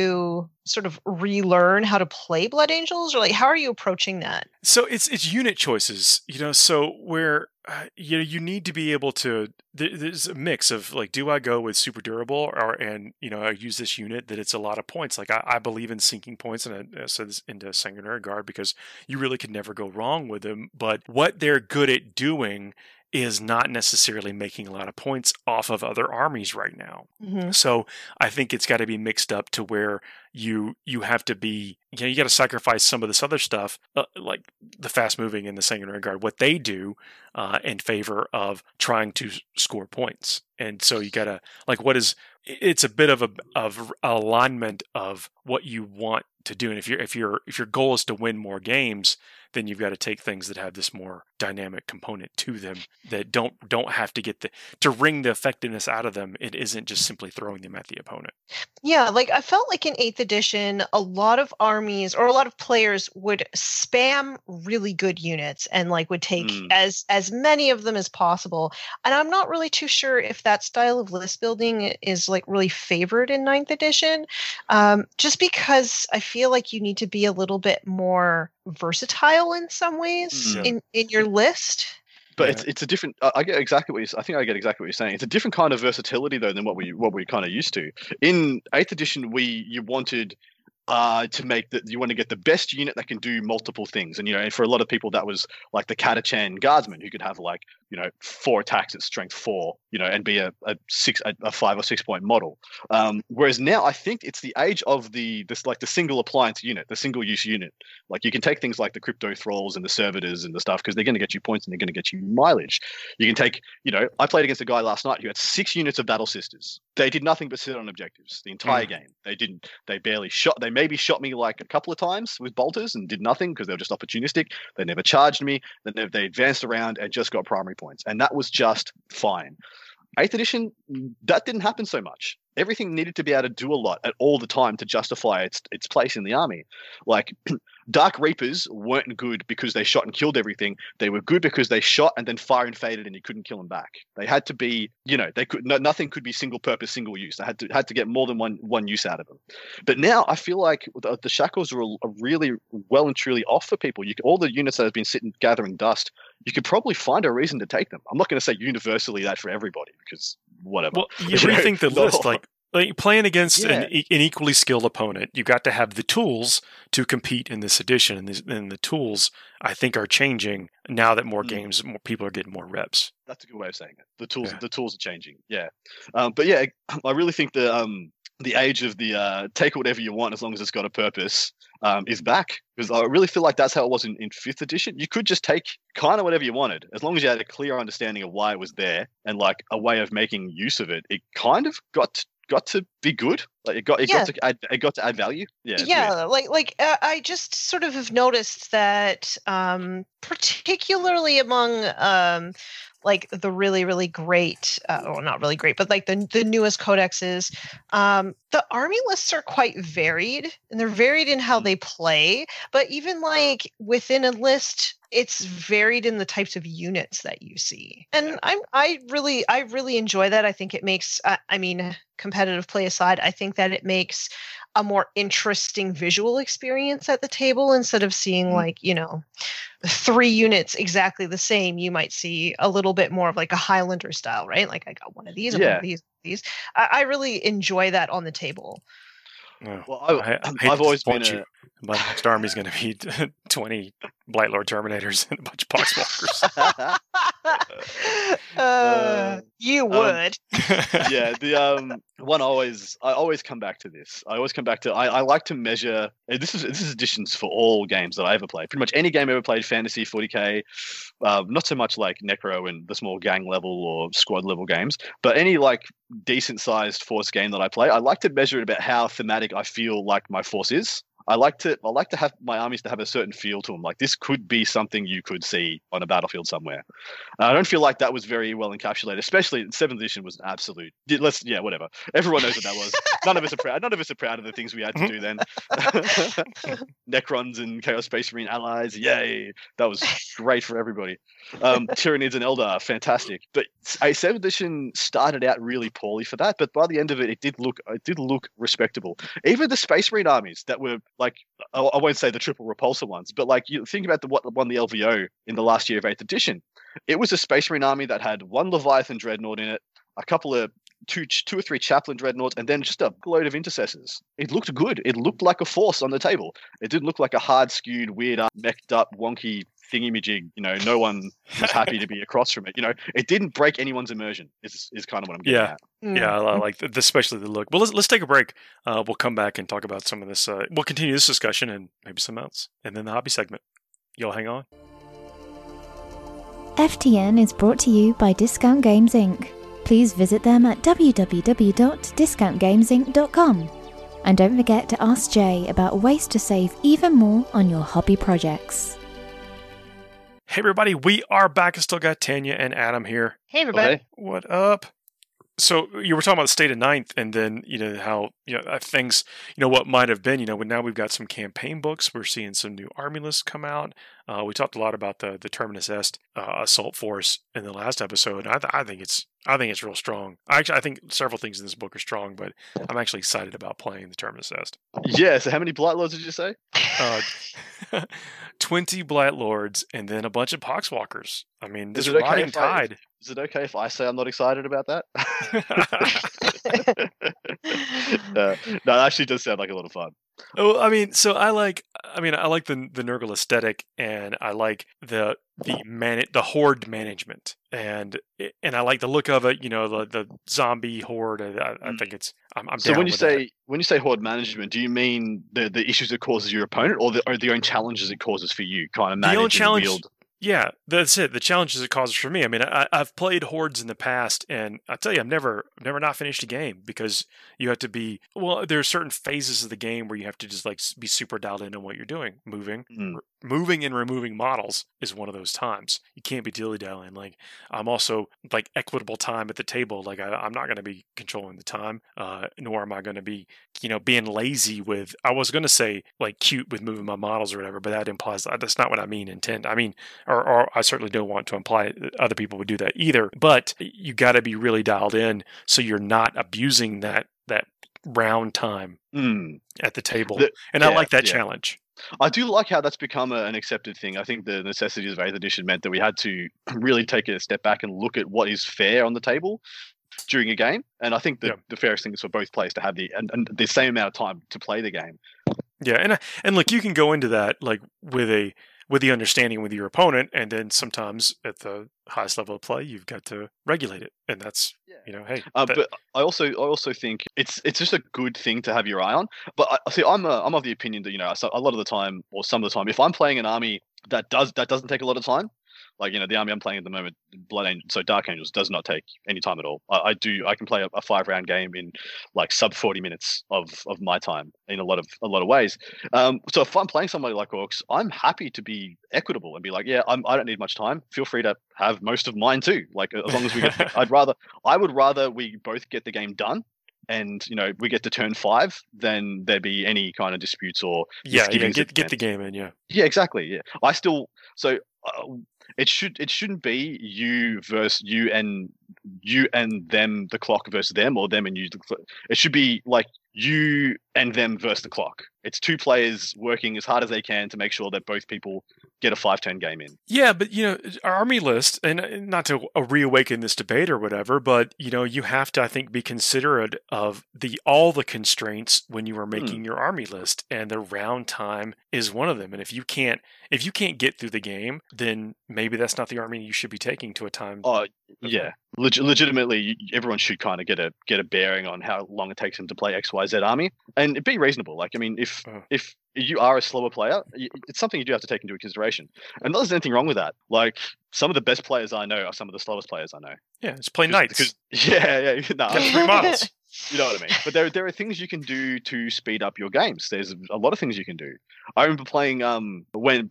to sort of relearn how to play Blood Angels, or like how are you approaching that? So it's unit choices, so where you need to be able to. There's a mix of like, do I go with super durable, and I use this unit that it's a lot of points. Like I believe in sinking points, and I said this into Sanguinary Guard because you really could never go wrong with them. But what they're good at doing is not necessarily making a lot of points off of other armies right now. Mm-hmm. So I think it's got to be mixed up to where you have to be, you got to sacrifice some of this other stuff, like the fast moving and the Sanguinary Guard, what they do in favor of trying to score points. And so you got to, like, it's a bit of alignment of what you want to do. And if your goal is to win more games, then you've got to take things that have this more dynamic component to them that don't have to get to wring the effectiveness out of them. It isn't just simply throwing them at the opponent. Yeah, like I felt like in 8th edition, a lot of armies or a lot of players would spam really good units and like would take as many of them as possible. And I'm not really too sure if that style of list building is like really favored in 9th edition, just because I feel like you need to be a little bit more versatile in some ways in your list. But it's a different. I get exactly what I think I get exactly what you're saying. It's a different kind of versatility though than what we kind of used to. In 8th edition, you wanted to make that you want to get the best unit that can do multiple things, and for a lot of people that was like the Catachan Guardsman who could have like 4 attacks at strength 4, and be a 5 or 6 point model. Whereas now I think it's the age of the single appliance unit, the single use unit. Like you can take things like the Crypto Thralls and the Servitors and the stuff because they're going to get you points and they're going to get you mileage. You can take, I played against a guy last night who had 6 units of Battle Sisters. They did nothing but sit on objectives the entire game. They barely shot. They maybe shot me like a couple of times with bolters and did nothing because they were just opportunistic. They never charged me. They advanced around and just got primary points. And that was just fine. 8th edition, that didn't happen so much. Everything needed to be able to do a lot at all the time to justify its place in the army. Like Dark Reapers weren't good because they shot and killed everything. They were good because they shot and then fire and faded and you couldn't kill them back. They had to be, nothing could be single purpose, single use. They had to get more than one use out of them. But now I feel like the shackles are really well and truly off for people. All the units that have been sitting gathering dust, you could probably find a reason to take them. I'm not going to say universally that for everybody because whatever. Well, you rethink the list. Like playing against an equally skilled opponent, you got to have the tools to compete in this edition, and the tools I think are changing now that more games, more people are getting more reps. That's a good way of saying it. The tools are changing. Yeah, but yeah, I really think the age of the take whatever you want as long as it's got a purpose is back, because I really feel like that's how it was in 5th edition. You could just take kind of whatever you wanted as long as you had a clear understanding of why it was there and like a way of making use of it. It kind of got to be good. Like it got to add value. Yeah. Like I just sort of have noticed that particularly among like the really, really great, well, not really great, but like the newest codexes, the army lists are quite varied, and they're varied in how they play. But even like within a list, it's varied in the types of units that you see, and I really enjoy that. I think it makes, competitive play aside, I think that it makes a more interesting visual experience at the table instead of seeing like 3 units exactly the same. You might see a little bit more of like a Highlander style, right? Like I got one of these and one of these. I really enjoy that on the table. Oh, well, I've always been my next army is going to be 20 Blightlord Terminators and a bunch of Poxwalkers. You would. Yeah, the one I always come back to this. I like to measure. This is editions for all games that I ever played. Pretty much any game I ever played, fantasy, 40k, not so much like Necro and the small gang level or squad level games, but any like decent sized force game that I play, I like to measure it about how thematic I feel like my force is. I like to have my armies to have a certain feel to them. Like this could be something you could see on a battlefield somewhere. I don't feel like that was very well encapsulated, especially 7th edition was an absolute. Whatever. Everyone knows what that was. None of us are proud. None of us are proud of the things we had to do then. Necrons and Chaos Space Marine allies, yay! That was great for everybody. Tyranids and Eldar, fantastic. But 7th edition started out really poorly for that, but by the end of it, it did look respectable. Even the Space Marine armies that were like, I won't say the triple repulsor ones, but like you think about what won the LVO in the last year of 8th edition. It was a Space Marine army that had 1 Leviathan Dreadnought in it, a couple of two or three Chaplain Dreadnoughts, and then just a load of Intercessors. It looked good. It looked like a force on the table. It didn't look like a hard skewed, weird, mech'd up, wonky thingy-majig. No one was happy to be across from it. It didn't break anyone's immersion. Is kind of what I'm getting at. Yeah, I like especially the look. Well, let's take a break. We'll come back and talk about some of this. We'll continue this discussion and maybe some else, and then the hobby segment. Y'all hang on. FTN is brought to you by Discount Games Inc. Please visit them at www.discountgamesinc.com. And don't forget to ask Jay about ways to save even more on your hobby projects. Hey everybody, we are back. I still got Tanya and Adam here. Hey everybody. Okay. What up? So you were talking about the state of ninth, and then how things, what might have been. Now we've got some campaign books. We're seeing some new army lists come out. We talked a lot about the Terminus Est assault force in the last episode. I think it's real strong. I think several things in this book are strong, but I'm actually excited about playing the Terminus Est. Yeah. So how many Blight Lords did you say? 20 Blight Lords, and then a bunch of Poxwalkers. I mean, this okay rotting tide. Is it okay if I say I'm not excited about that? No, it actually does sound like a lot of fun. Oh, I mean, so I like the Nurgle aesthetic, and I like the horde management, and I like the look of it. The zombie horde. I think it's. I'm so down when you with say that. when you say horde management, do you mean the issues it causes your opponent, or the own challenges it causes for you? Kind of manage and wield. Yeah, that's it. The challenges it causes for me. I mean, I've played hordes in the past, and I tell you, I've never not finished a game because you have to be. Well, there are certain phases of the game where you have to just like be super dialed in on what you're doing. Moving and removing models is one of those times. You can't be dilly-dallying. Like I'm also like equitable time at the table. Like I'm not going to be controlling the time, nor am I going to be being lazy with. I was going to say like cute with moving my models or whatever, but that implies that's not what I intend. I mean. Or I certainly don't want to imply other people would do that either. But you got to be really dialed in so you're not abusing that round time at the table. I like that challenge. I do like how that's become an accepted thing. I think the necessities of 8th edition meant that we had to really take a step back and look at what is fair on the table during a game. And I think the fairest thing is for both players to have the same amount of time to play the game. Yeah, and look, you can go into that like with the understanding with your opponent, and then sometimes at the highest level of play, you've got to regulate it, and that's hey. But I also think it's just a good thing to have your eye on. But I'm of the opinion that so a lot of the time, or some of the time, if I'm playing an army that doesn't take a lot of time. Like, the army I'm playing at the moment, Dark Angels, does not take any time at all. I can play a 5-round game in like sub 40 minutes of my time in a lot of ways. So if I'm playing somebody like Orcs, I'm happy to be equitable and be like, yeah, I don't need much time. Feel free to have most of mine too. Like as long as we get, I would rather we both get the game done. And we get to turn 5, then there be any kind of disputes or get the game in. Yeah, exactly. Yeah, I still it shouldn't be you versus you and them, the clock versus them, or them and you. It should be like you and them versus the clock. It's 2 players working as hard as they can to make sure that both people get a 5-turn game in. Yeah, but our army list, and not to reawaken this debate or whatever, but you have to, I think, be considerate of all the constraints when you are making your army list, and the round time is one of them. And if you can't get through the game, then maybe that's not the army you should be taking to a time. Yeah, legitimately, everyone should kind of get a bearing on how long it takes them to play XYZ army, and be reasonable. Like, I mean, if you are a slower player, it's something you do have to take into consideration. And not there's anything wrong with that. Like, some of the best players I know are some of the slowest players I know. Yeah, just play knights. Yeah. No, get 3 models. You know what I mean? But there are things you can do to speed up your games. There's a lot of things you can do. I remember playing when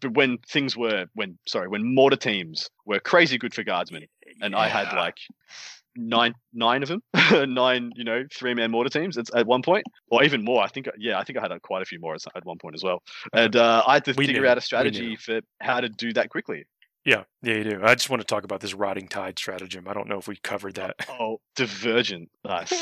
mortar teams were crazy good for guardsmen, and I had like nine of them, 9 3-man mortar teams at one point, or even more. I think I had quite a few more at one point as well. And I had to figure out a strategy for how to do that quickly. Yeah, you do. I just want to talk about this Rotting Tide stratagem. I don't know if we covered that. Oh, Divergent. Nice.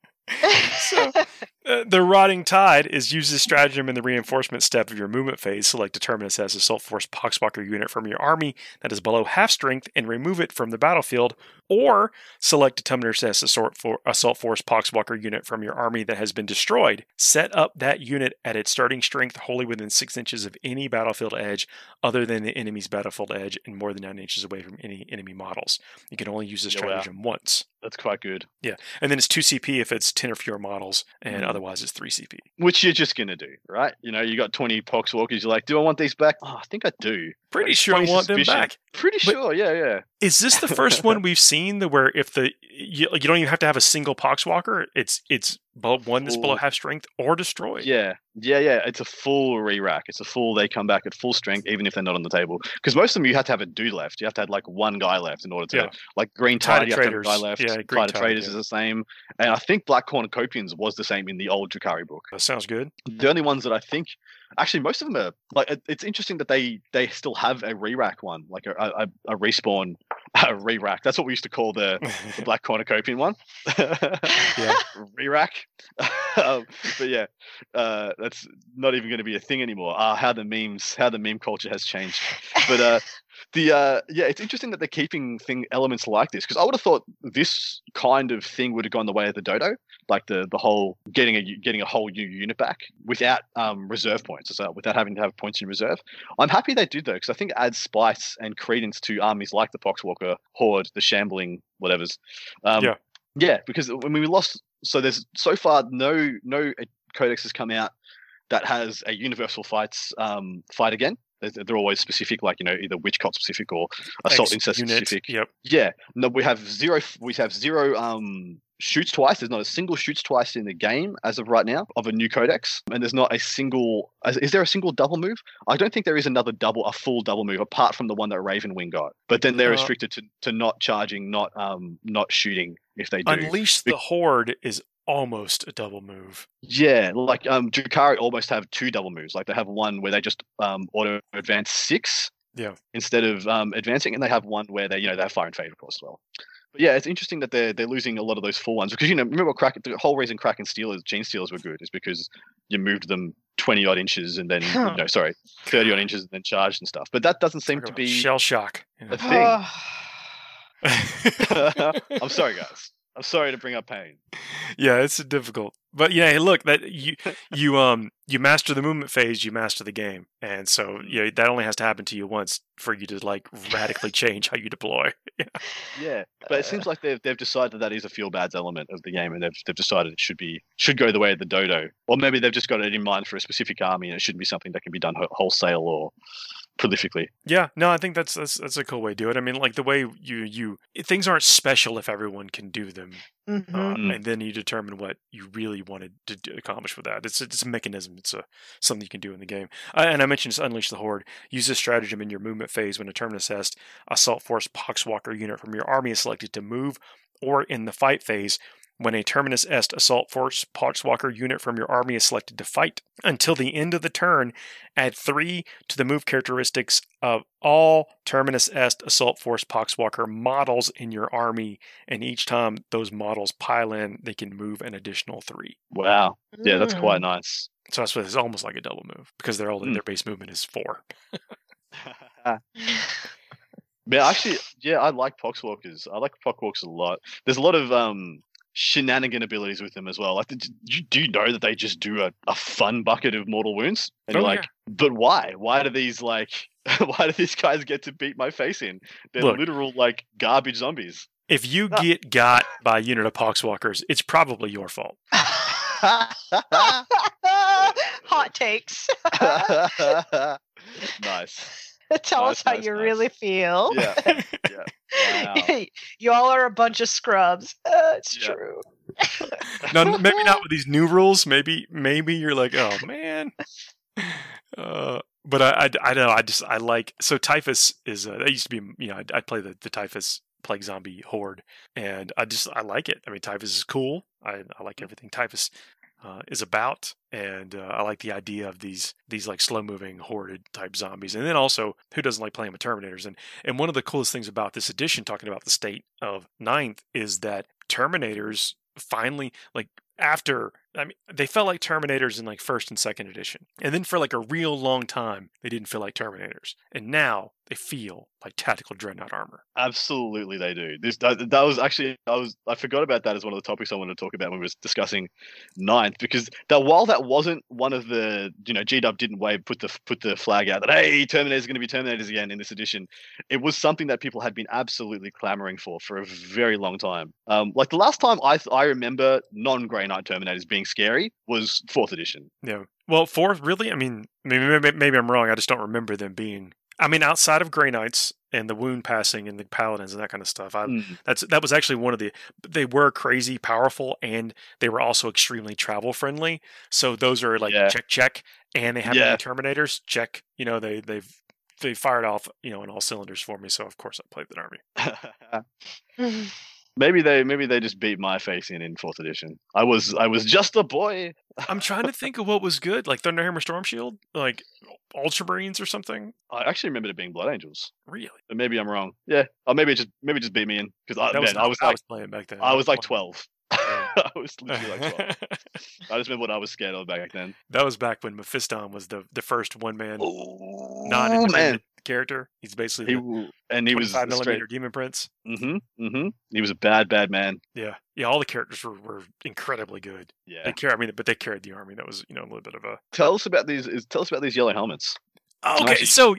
So, the Rotting Tide is use this stratagem in the reinforcement step of your movement phase. Select a Terminus as Assault Force Poxwalker unit from your army that is below half strength and remove it from the battlefield, or select a Terminus as Assault Force Poxwalker unit from your army that has been destroyed. Set up that unit at its starting strength wholly within 6 inches of any battlefield edge other than the enemy's battlefield edge and more than 9 inches away from any enemy models. You can only use this stratagem once. That's quite good. Yeah, and then it's 2 CP if it's 10 or fewer models, and otherwise it's 3 CP. Which you're just going to do, right? You got 20 Poxwalkers, you're like, do I want these back? Oh, I think I do. Pretty sure I want them back. Pretty sure, yeah. Is this the first one we've seen where if you don't even have to have a single Poxwalker, it's one that's below half strength or destroyed? Yeah. It's a full re-rack. It's a full, they come back at full strength, even if they're not on the table. Because most of them, you have to have a dude left. You have to have like one guy left in order to, like Green Tide, you have to have a guy left. Yeah, Tide of Traders is the same. And I think Black Cornucopians was the same in the old Drukhari book. That sounds good. The only ones that I think, actually, most of them are, like, it's interesting that they still have a re-rack one, like a respawn re-rack. That's what we used to call the Black Cornucopian one. Yeah. Re-rack. But yeah, that's not even going to be a thing anymore. How the meme culture has changed. But it's interesting that they're keeping elements like this, because I would have thought this kind of thing would have gone the way of the Dodo, like the whole getting a whole new unit back without reserve points, so without having to have points in reserve. I'm happy they did though, because I think it adds spice and credence to armies like the Poxwalker, Horde, the Shambling, whatever's. Yeah, because when we lost, so there's so far no codex has come out that has a universal fight again. They're always specific, like either witch cult specific or assault incest specific. Yep. Yeah. No, we have zero. Shoots twice. There's not a single shoots twice in the game as of right now of a new codex, and there's not a single. Is there a single double move? I don't think there is a full double move apart from the one that Ravenwing got. But then they're restricted to not charging, not shooting if they do. Unleash the Horde is almost a double move. Yeah, like Drukhari almost have 2 double moves. Like they have one where they just auto advance 6. Yeah. Instead of advancing, and they have one where they have Fire and Fade, of course, as well. But yeah, it's interesting that they're losing a lot of those full ones, because remember the whole reason Kraken Stealers, Gene Stealers were good is because you moved them 20 odd inches and then 30 odd inches and then charged and stuff. But that doesn't seem to be shell shock a thing. I'm sorry, guys. I'm sorry to bring up pain. Yeah, it's difficult. But yeah, look, that you master the movement phase, you master the game. And so that only has to happen to you once for you to like radically change how you deploy. Yeah. But it seems like they've decided that is a feel bads element of the game, and they've decided it should go the way of the Dodo. Or maybe they've just got it in mind for a specific army and it shouldn't be something that can be done wholesale or prolifically. Yeah, no, I think that's a cool way to do it. I mean, like the way you things aren't special if everyone can do them, and then you determine what you really wanted to accomplish with that. It's a mechanism. It's something you can do in the game. And I mentioned just Unleash the Horde. Use this stratagem in your movement phase when a Terminus Est Assault Force Poxwalker unit from your army is selected to move, or in the fight phase when a Terminus Est Assault Force Poxwalker unit from your army is selected to fight. Until the end of the turn, add 3 to the move characteristics of all Terminus Est Assault Force Poxwalker models in your army, and each time those models pile in, they can move an additional 3. Wow. Yeah, that's quite nice. So that's what it's almost like a double move, because they're all their base movement is 4. Yeah, actually, I like Poxwalkers. I like Poxwalkers a lot. There's a lot of shenanigan abilities with them as well. Like, do you know that they just do a fun bucket of mortal wounds? And you're like, but why? Why do these guys get to beat my face in? They're literal like garbage zombies. If you get got by a unit of Poxwalkers, it's probably your fault. Hot takes. Nice. Tell us how you really feel. Yeah. Wow. You all are a bunch of scrubs. It's true. Now, maybe not with these new rules. Maybe you're like, oh man. But I know. I like. So Typhus is. That used to be. I'd play the Typhus plague zombie horde, and I like it. I mean, Typhus is cool. I like everything Typhus is about, and I like the idea of these like slow moving horde type zombies. And then also, who doesn't like playing with Terminators? And one of the coolest things about this edition, talking about the state of Ninth, is that Terminators finally, like, after, I mean, they felt like Terminators in like first and second edition, and then for like a real long time they didn't feel like Terminators, and now they feel like tactical dreadnought armor. Absolutely, they do. That was actually I forgot about that as one of the topics I wanted to talk about when we were discussing Ninth, because while that wasn't one of the GW didn't put the flag out that hey, Terminators are going to be Terminators again in this edition. It was something that people had been absolutely clamoring for a very long time. Like the last time I remember non-Grey Knight Terminators being scary was 4th edition. Yeah. Well, 4th, really? I mean, maybe I'm wrong. I just don't remember them being. I mean, outside of Grey Knights and the wound passing and the paladins and that kind of stuff, that was actually one of the. They were crazy powerful, and they were also extremely travel friendly. So those are like check, and they have many Terminators. Check. They fired off on all cylinders for me. So of course I played that army. Maybe they just beat my face in 4th edition. I was just a boy. I'm trying to think of what was good, like Thunderhammer Storm Shield, like Ultramarines or something. I actually remember it being Blood Angels. Really? But maybe I'm wrong. Yeah. Or maybe just beat me in, because I was playing back then. I was like 12. I was literally like 12. I just remember what I was scared of back then. That was back when Mephiston was the first one-man non-independent character. He's basically he was 5mm Demon Prince. He was a bad man. Yeah. All the characters were incredibly good. Yeah. But they carried the army. That was a little bit of a. Tell us about these yellow helmets. Okay, so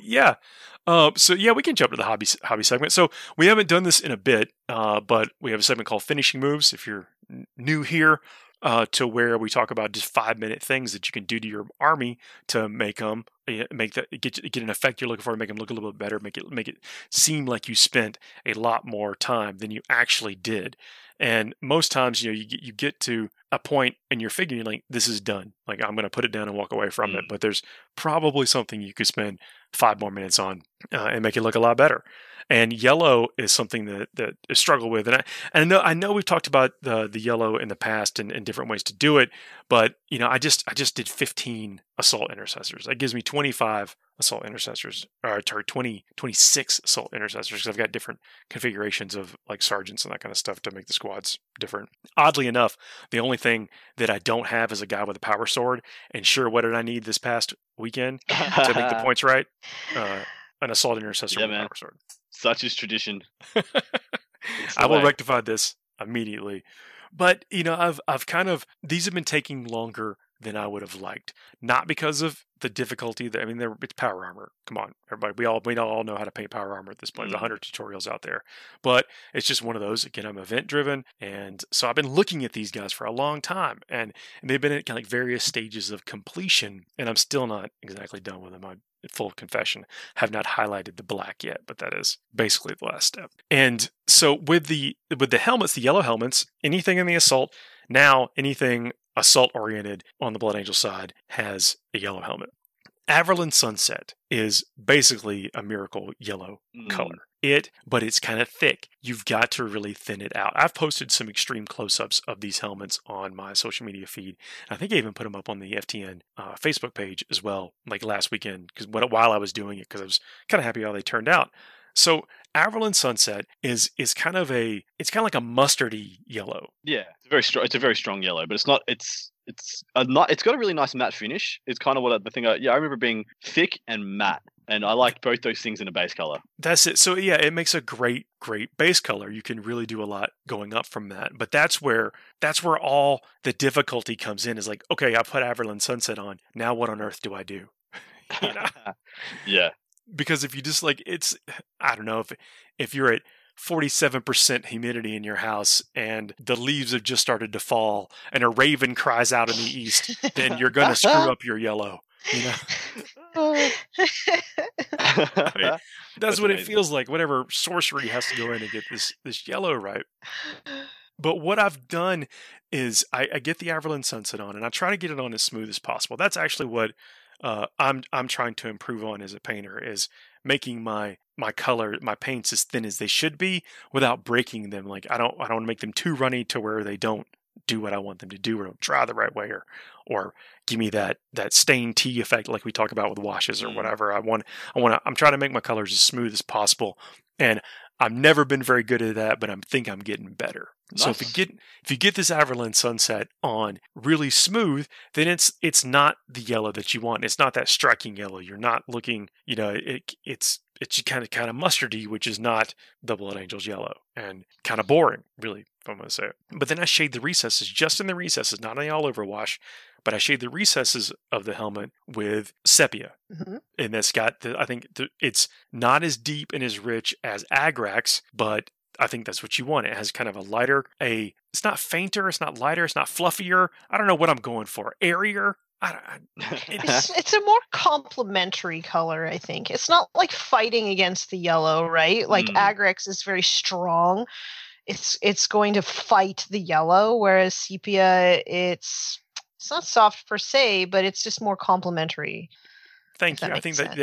we can jump to the hobby segment. So we haven't done this in a bit, but we have a segment called Finishing Moves. If you're new here, to where we talk about just 5-minute things that you can do to your army to make them get an effect you're looking for, make them look a little bit better, make it seem like you spent a lot more time than you actually did. And most times, you get to a point in your figure, you're like, this is done. Like, I'm going to put it down and walk away from it. But there's probably something you could spend 5 more minutes on and make it look a lot better. And yellow is something that I struggle with. And I know we've talked about the yellow in the past and different ways to do it. But I just did 15 assault intercessors. That gives me 25 assault intercessors, or 26 assault intercessors, because I've got different configurations of like sergeants and that kind of stuff to make the squads different. Oddly enough, the only thing that I don't have is a guy with a power sword. And sure, what did I need this past weekend to make the points right? An assault intercessor with a power sword. Such is tradition. I will rectify this immediately. But I've kind of, these have been taking longer than I would have liked. Not because of the difficulty. It's power armor. Come on, everybody. We all know how to paint power armor at this point. There's 100 tutorials out there. But it's just one of those. Again, I'm event driven, and so I've been looking at these guys for a long time, and they've been at kind of like various stages of completion, and I'm still not exactly done with them. Full confession, have not highlighted the black yet, but that is basically the last step. And so with the helmets, the yellow helmets, anything in the assault, now anything assault oriented on the Blood Angel side has a yellow helmet. Averland Sunset is basically a miracle yellow color. But it's kind of thick. You've got to really thin it out. I've posted some extreme close-ups of these helmets on my social media feed. I think I even put them up on the FTN Facebook page as well, like last weekend, while I was doing it, because I was kind of happy how they turned out. So Averland Sunset is kind of like a mustardy yellow. Yeah, it's a very strong yellow, but it's not. It's got a really nice matte finish. It's kind of what the thing. I remember being thick and matte. And I like both those things in a base color. That's it. So yeah, it makes a great base color. You can really do a lot going up from that. But that's where all the difficulty comes in. Is like, okay, I put Averland Sunset on. Now what on earth do I do? Yeah. Because if you just I don't know, if you're at 47% humidity in your house and the leaves have just started to fall and a raven cries out in the east, then you're going to screw up your yellow. That's what it feels like. Whatever sorcery has to go in to get this yellow right. But what I've done is I get the Averland Sunset on, and I try to get it on as smooth as possible. That's actually what I'm trying to improve on as a painter, is making my paints as thin as they should be without breaking them. Like I don't want to make them too runny to where they don't do what I want them to do, or don't dry the right way, or give me that stain tea effect like we talk about with washes or whatever. I'm trying to make my colors as smooth as possible, and I've never been very good at that, but I think I'm getting better. Nice. So if you get this Averland Sunset on really smooth, then it's not the yellow that you want. It's not that striking yellow. You're not looking, it's kind of mustardy, which is not the Blood Angels yellow, and kind of boring, really, if I'm going to say it. But then I shade the recesses, just in the recesses, not on the all over wash, but I shade the recesses of the helmet with sepia. Mm-hmm. And that's got, it's not as deep and as rich as Agrax, but I think that's what you want. It has kind of it's not fainter, it's not lighter, it's not fluffier. I don't know what I'm going for. Airier? It's a more complementary color, I think. It's not like fighting against the yellow, right? Like Agrax is very strong. It's going to fight the yellow, whereas sepia, it's not soft per se, but it's just more complementary. Thank you. I think that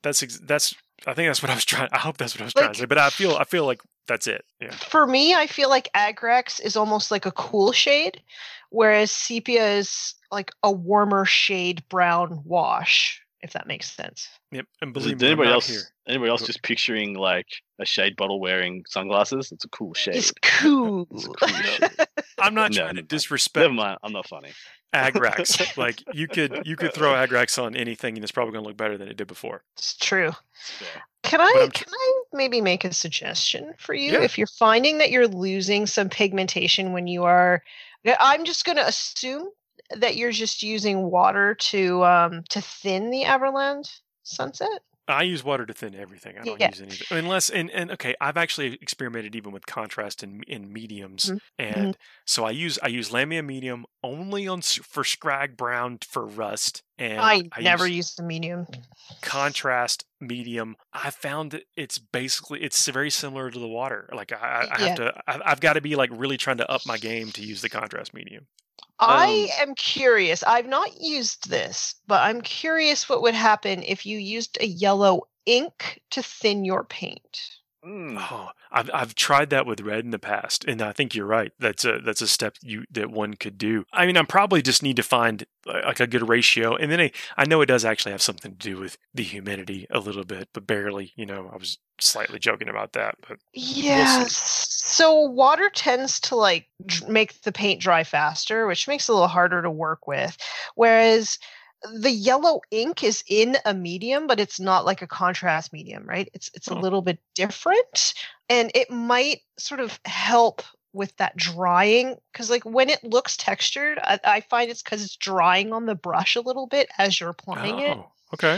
I think that's what I was trying. I hope that's what I was trying to say. But I feel like that's it. Yeah. For me, I feel like Agrax is almost like a cool shade, whereas sepia is like a warmer shade brown wash, if that makes sense. Yep. And believe me, anybody else just picturing like a shade bottle wearing sunglasses? It's a cool shade. It's cool. It's a cool shade. I'm not trying to disrespect. Never mind. I'm not funny. Agrax. Like you could throw Agrax on anything and it's probably going to look better than it did before. It's true. Yeah. Can I maybe make a suggestion for you? Yeah. If you're finding that you're losing some pigmentation when you are, I'm just going to assume that you're just using water to thin the Averland Sunset. I use water to thin everything. I don't use anything unless and okay. I've actually experimented even with contrast in mediums, and so I use Lamia medium only for Scrag Brown for rust. And I never use the medium. Contrast medium. I found that it's very similar to the water. Like I've got to be like really trying to up my game to use the contrast medium. I am curious. I've not used this, but I'm curious what would happen if you used a yellow ink to thin your paint. Oh, I've tried that with red in the past, and I think you're right. That's a step that one could do. I mean, I probably just need to find like a good ratio, and then I know it does actually have something to do with the humidity a little bit, but barely. I was slightly joking about that, but yeah. We'll so water tends to like make the paint dry faster, which makes it a little harder to work with, whereas the yellow ink is in a medium, but it's not like a contrast medium, right? It's a little bit different, and it might sort of help with that drying, because like when it looks textured, I find it's because it's drying on the brush a little bit as you're applying it. Okay.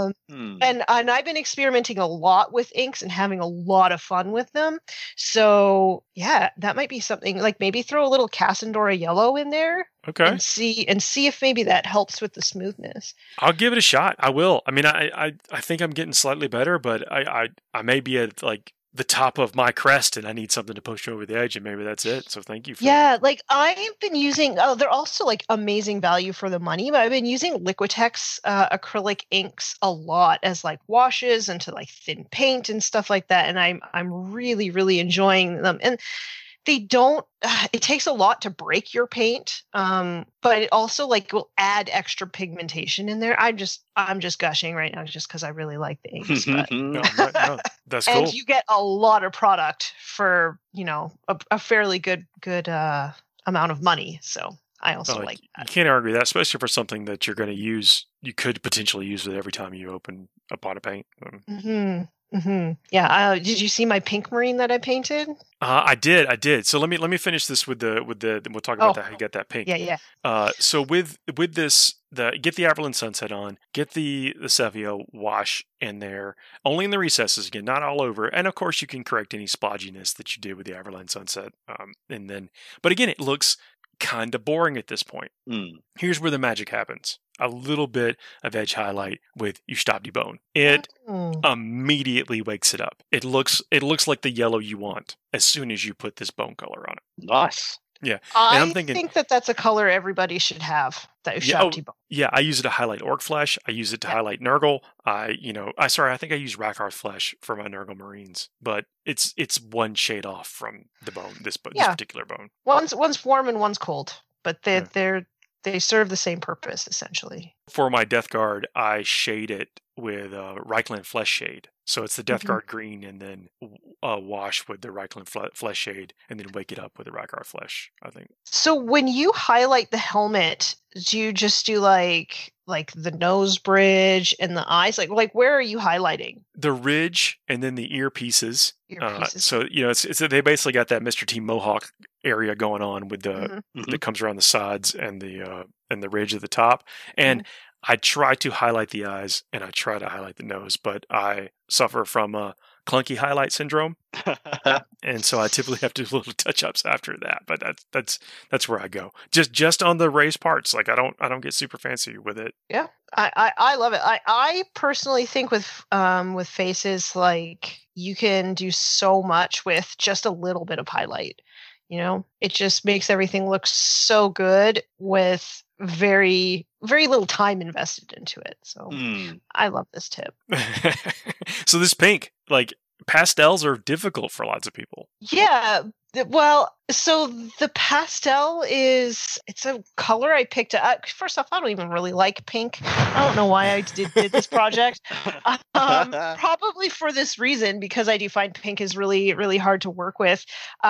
And I've been experimenting a lot with inks and having a lot of fun with them. So yeah, that might be something. Like maybe throw a little Cassandora yellow in there. Okay. And see if maybe that helps with the smoothness. I'll give it a shot. I will. I mean, I think I'm getting slightly better, but I may be at like the top of my crest and I need something to push over the edge, and maybe that's it. So thank you for that. Like I've been using, they're also like amazing value for the money, but I've been using Liquitex acrylic inks a lot as like washes and to like thin paint and stuff like that. And I'm really, really enjoying them. And they don't, it takes a lot to break your paint, but it also like will add extra pigmentation in there. I'm just gushing right now just because I really like the inks. But no, that's cool. And you get a lot of product for, a fairly good amount of money. So I also like that. You can't argue that, especially for something that you're going to use, you could potentially use it every time you open a pot of paint. Yeah. Did you see my pink marine that I painted? I did. So let me finish this with the we'll talk about how you get that pink. Yeah. So with this, get the Averland Sunset on, get the Sepia wash in there, only in the recesses again, not all over. And of course you can correct any splodginess that you did with the Averland Sunset. But again, it looks kind of boring at this point. Here's where the magic happens. a little bit of edge highlight with Ushabti bone. It immediately wakes it up. It looks like the yellow you want as soon as you put this bone color on it. Nice. Yeah. I I'm thinking, think that's a color everybody should have. That Ushabti bone. Yeah, I use it to highlight Orc Flesh. I use it to highlight Nurgle. I think I use Rakarth Flesh for my Nurgle Marines, but it's one shade off from the bone. This particular bone. One's warm and one's cold, but they serve the same purpose essentially. For my Death Guard, I shade it with Reichland Flesh Shade. So it's the Death Guard green, and then wash with the Reichland Flesh Shade, and then wake it up with the Rakarth Flesh, I think. So when you highlight the helmet, do you just do like the nose bridge and the eyes? Like where are you highlighting? The ridge and then the earpieces. So it's they basically got that Mr. T Mohawk area going on with the that comes around the sides and the ridge at the top. And I try to highlight the eyes and I try to highlight the nose, but I suffer from clunky highlight syndrome, and so I typically have to do little touch-ups after that. But that's where I go. Just on the raised parts. Like I don't get super fancy with it. Yeah, I love it. I personally think with faces, like you can do so much with just a little bit of highlight. You know, it just makes everything look so good with very, very little time invested into it. So I love this tip. So this pink, like pastels are difficult for lots of people. Yeah. Well, so the pastel it's a color I picked up. First off, I don't even really like pink. I don't know why I did this project. Probably for this reason, because I do find pink is really, really hard to work with.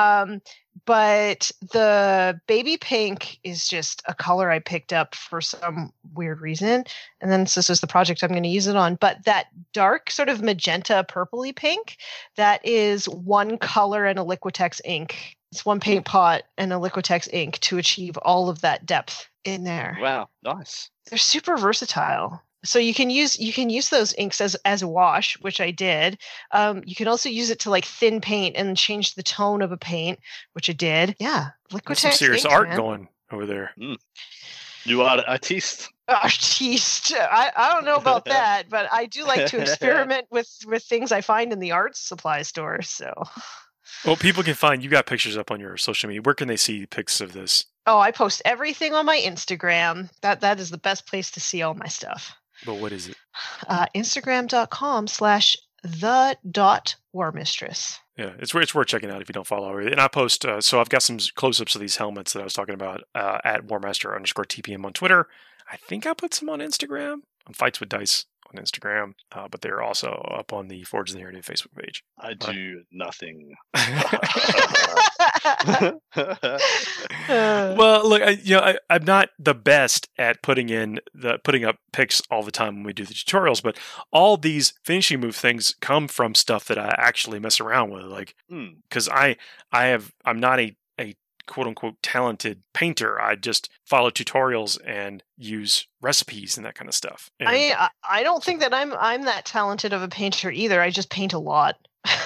But the baby pink is just a color I picked up for some weird reason. And then this is the project I'm going to use it on. But that dark sort of magenta purpley pink, that is one color and a Liquitex ink. It's one paint pot and a Liquitex ink to achieve all of that depth in there. Wow, nice. They're super versatile. So you can use those inks as a wash, which I did. You can also use it to like thin paint and change the tone of a paint, which I did. Yeah, Liquitex. Some serious art going over there. You are an artiste. Artiste. I don't know about that, but I do like to experiment with things I find in the art supply store. So. Well, people can find, you got pictures up on your social media. Where can they see pics of this? Oh, I post everything on my Instagram. That is the best place to see all my stuff. But what is it? Instagram.com/the.warmistress. Yeah, it's worth checking out if you don't follow already. And I post, so I've got some close-ups of these helmets that I was talking about at Warmaster_TPM on Twitter. I think I put some on Instagram, on Fights with Dice on Instagram, but they're also up on the Forge in the Narrative Facebook page. I do nothing. Well, look, I'm not the best at putting up pics all the time when we do the tutorials, but all these finishing move things come from stuff that I actually mess around with, like because I'm not a quote unquote talented painter. I just follow tutorials and use recipes and that kind of stuff. And I don't think that I'm that talented of a painter either. I just paint a lot.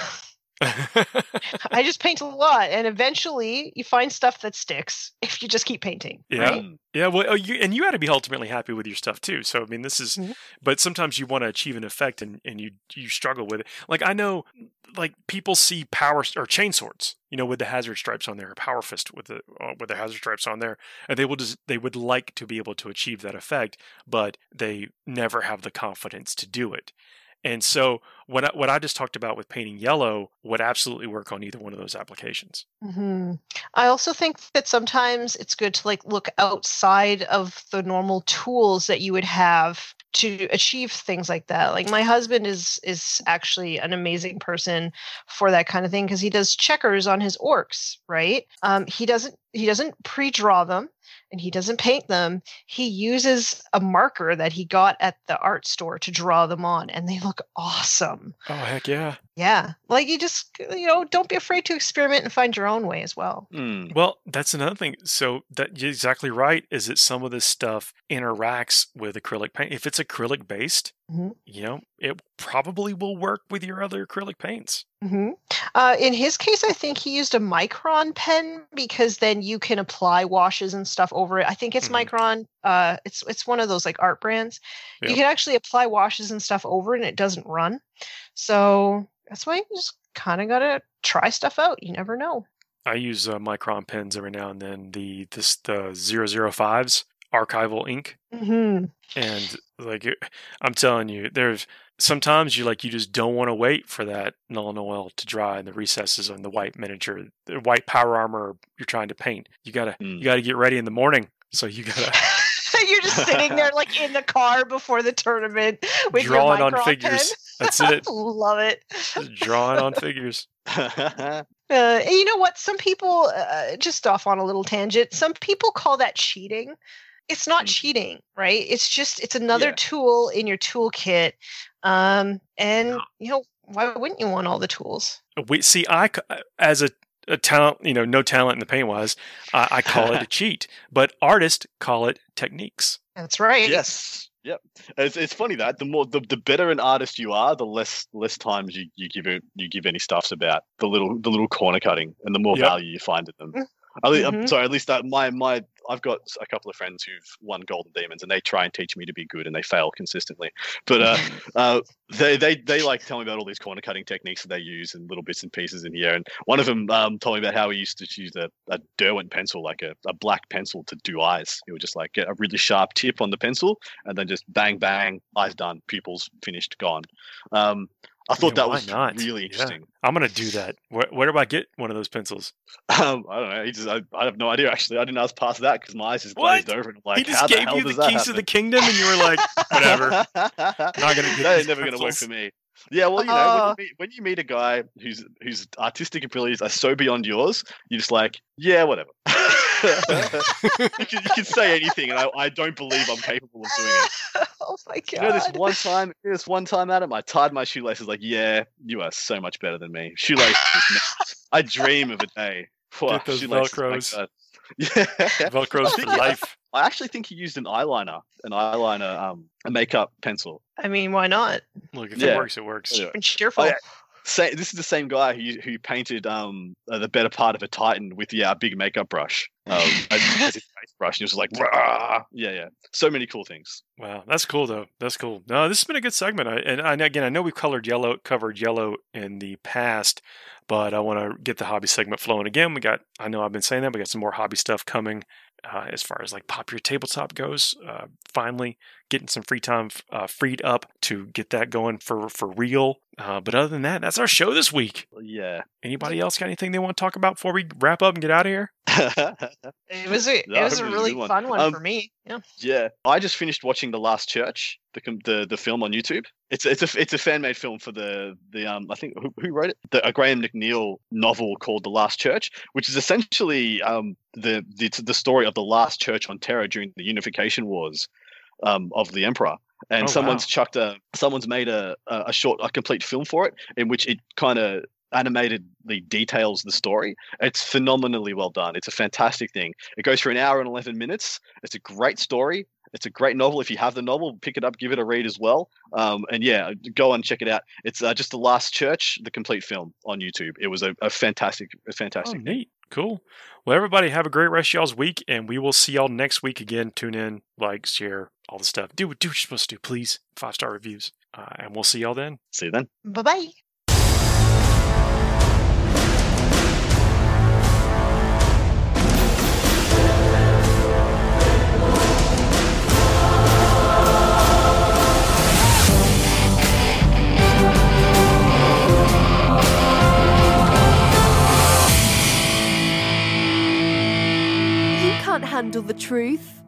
I just paint a lot, and eventually you find stuff that sticks if you just keep painting. Yeah, right? Yeah. Well, you got to be ultimately happy with your stuff too. So I mean, this is, but sometimes you want to achieve an effect, and you struggle with it. Like I know, like people see power or chain swords, with the hazard stripes on there, or power fist with the hazard stripes on there, and they would like to be able to achieve that effect, but they never have the confidence to do it. And so what I just talked about with painting yellow would absolutely work on either one of those applications. Mm-hmm. I also think that sometimes it's good to look outside of the normal tools that you would have to achieve things like that. Like my husband is actually an amazing person for that kind of thing because he does checkers on his orcs, right? He doesn't pre-draw them. And he doesn't paint them. He uses a marker that he got at the art store to draw them on, and they look awesome. Oh, heck yeah. Yeah. Like you just, don't be afraid to experiment and find your own way as well. Well, that's another thing. So that you're exactly right, is that some of this stuff interacts with acrylic paint. If it's acrylic based, it probably will work with your other acrylic paints. Mm-hmm. In his case, I think he used a Micron pen because then you can apply washes and stuff over it. I think it's Micron. It's one of those like art brands. Yep. You can actually apply washes and stuff over it and it doesn't run. So that's why you just kind of gotta try stuff out. You never know. I use Micron pens every now and then. The 005s archival ink, Mm-hmm. and like I'm telling you, there's sometimes you just don't want to wait for that Nuln Oil to dry in the recesses on the white miniature, the white power armor you're trying to paint. You gotta get ready in the morning. So you gotta. You're just sitting there like in the car before the tournament with drawing your Micron on figures. pen. That's it. Love it. Just drawing on figures. And you know what? Some people, just off on a little tangent, some people call that cheating. It's not cheating, right? It's another tool in your toolkit. And you know, why wouldn't you want all the tools? I as a talent, no talent in the paint wise, I call it a cheat, but artists call it techniques. That's right. Yes. Yep. It's funny that the better an artist you are, the less times you give any stuffs about the little corner cutting, and the more value you find in them. Sorry, at least that I've got a couple of friends who've won Golden Demons, and they try and teach me to be good, and they fail consistently. But they like tell me about all these corner cutting techniques that they use and little bits and pieces in here. And one of them told me about how he used to use a Derwent pencil, like a black pencil, to do eyes. He would just like get a really sharp tip on the pencil, and then just bang bang, eyes done, pupils finished, gone. I thought that was really interesting. Yeah. I'm gonna do that. Where do I get one of those pencils? I don't know. I have no idea. Actually, I didn't ask past that because my eyes just glazed over. And I'm like, he just gave you the keys to the kingdom, and you were like, whatever. Not gonna get They're never gonna work for me. Yeah, well, when you meet a guy whose artistic abilities are so beyond yours, you're just like, yeah, whatever. you can say anything, and I don't believe I'm capable of doing it. Oh my god! This one time, Adam, I tied my shoelaces. Like, yeah, you are so much better than me. Shoelaces. I dream of a day. Get those Velcros. Like yeah, Velcros for life. I actually think he used an eyeliner, a makeup pencil. I mean, why not? Look, if it works, it works. Cheap and cheerful. Oh, yeah. This is the same guy who painted the better part of a Titan with a big makeup brush as his face brush. And he was like, rah! Yeah. So many cool things. Wow, that's cool though. That's cool. No, this has been a good segment. I know we covered yellow in the past, but I want to get the hobby segment flowing again. I know I've been saying that we got some more hobby stuff coming. As far as like Pop Your Tabletop goes, finally getting some free time freed up to get that going for real. But other than that, that's our show this week. Yeah. Anybody else got anything they want to talk about before we wrap up and get out of here? It was a really fun one for me. Yeah. Yeah. I just finished watching The Last Church, the film on YouTube. It's a fan made film for the I think who wrote it? A Graham McNeil novel called The Last Church, which is essentially the story of the last church on Terra during the unification wars of the Emperor. And someone's made a complete film for it, in which it kind of animatedly details the story. It's phenomenally well done. It's a fantastic thing. It goes for 1 hour and 11 minutes. It's a great story. It's a great novel. If you have the novel, pick it up, give it a read as well. And yeah, go and check it out. It's just The Last Church, the complete film on YouTube. It was a fantastic. Oh, neat. Cool. Well, everybody have a great rest of y'all's week, and we will see y'all next week again. Tune in, like, share, all the stuff. Do what you're supposed to do, please. 5-star reviews. And we'll see y'all then. See you then. Bye-bye. Handle the truth.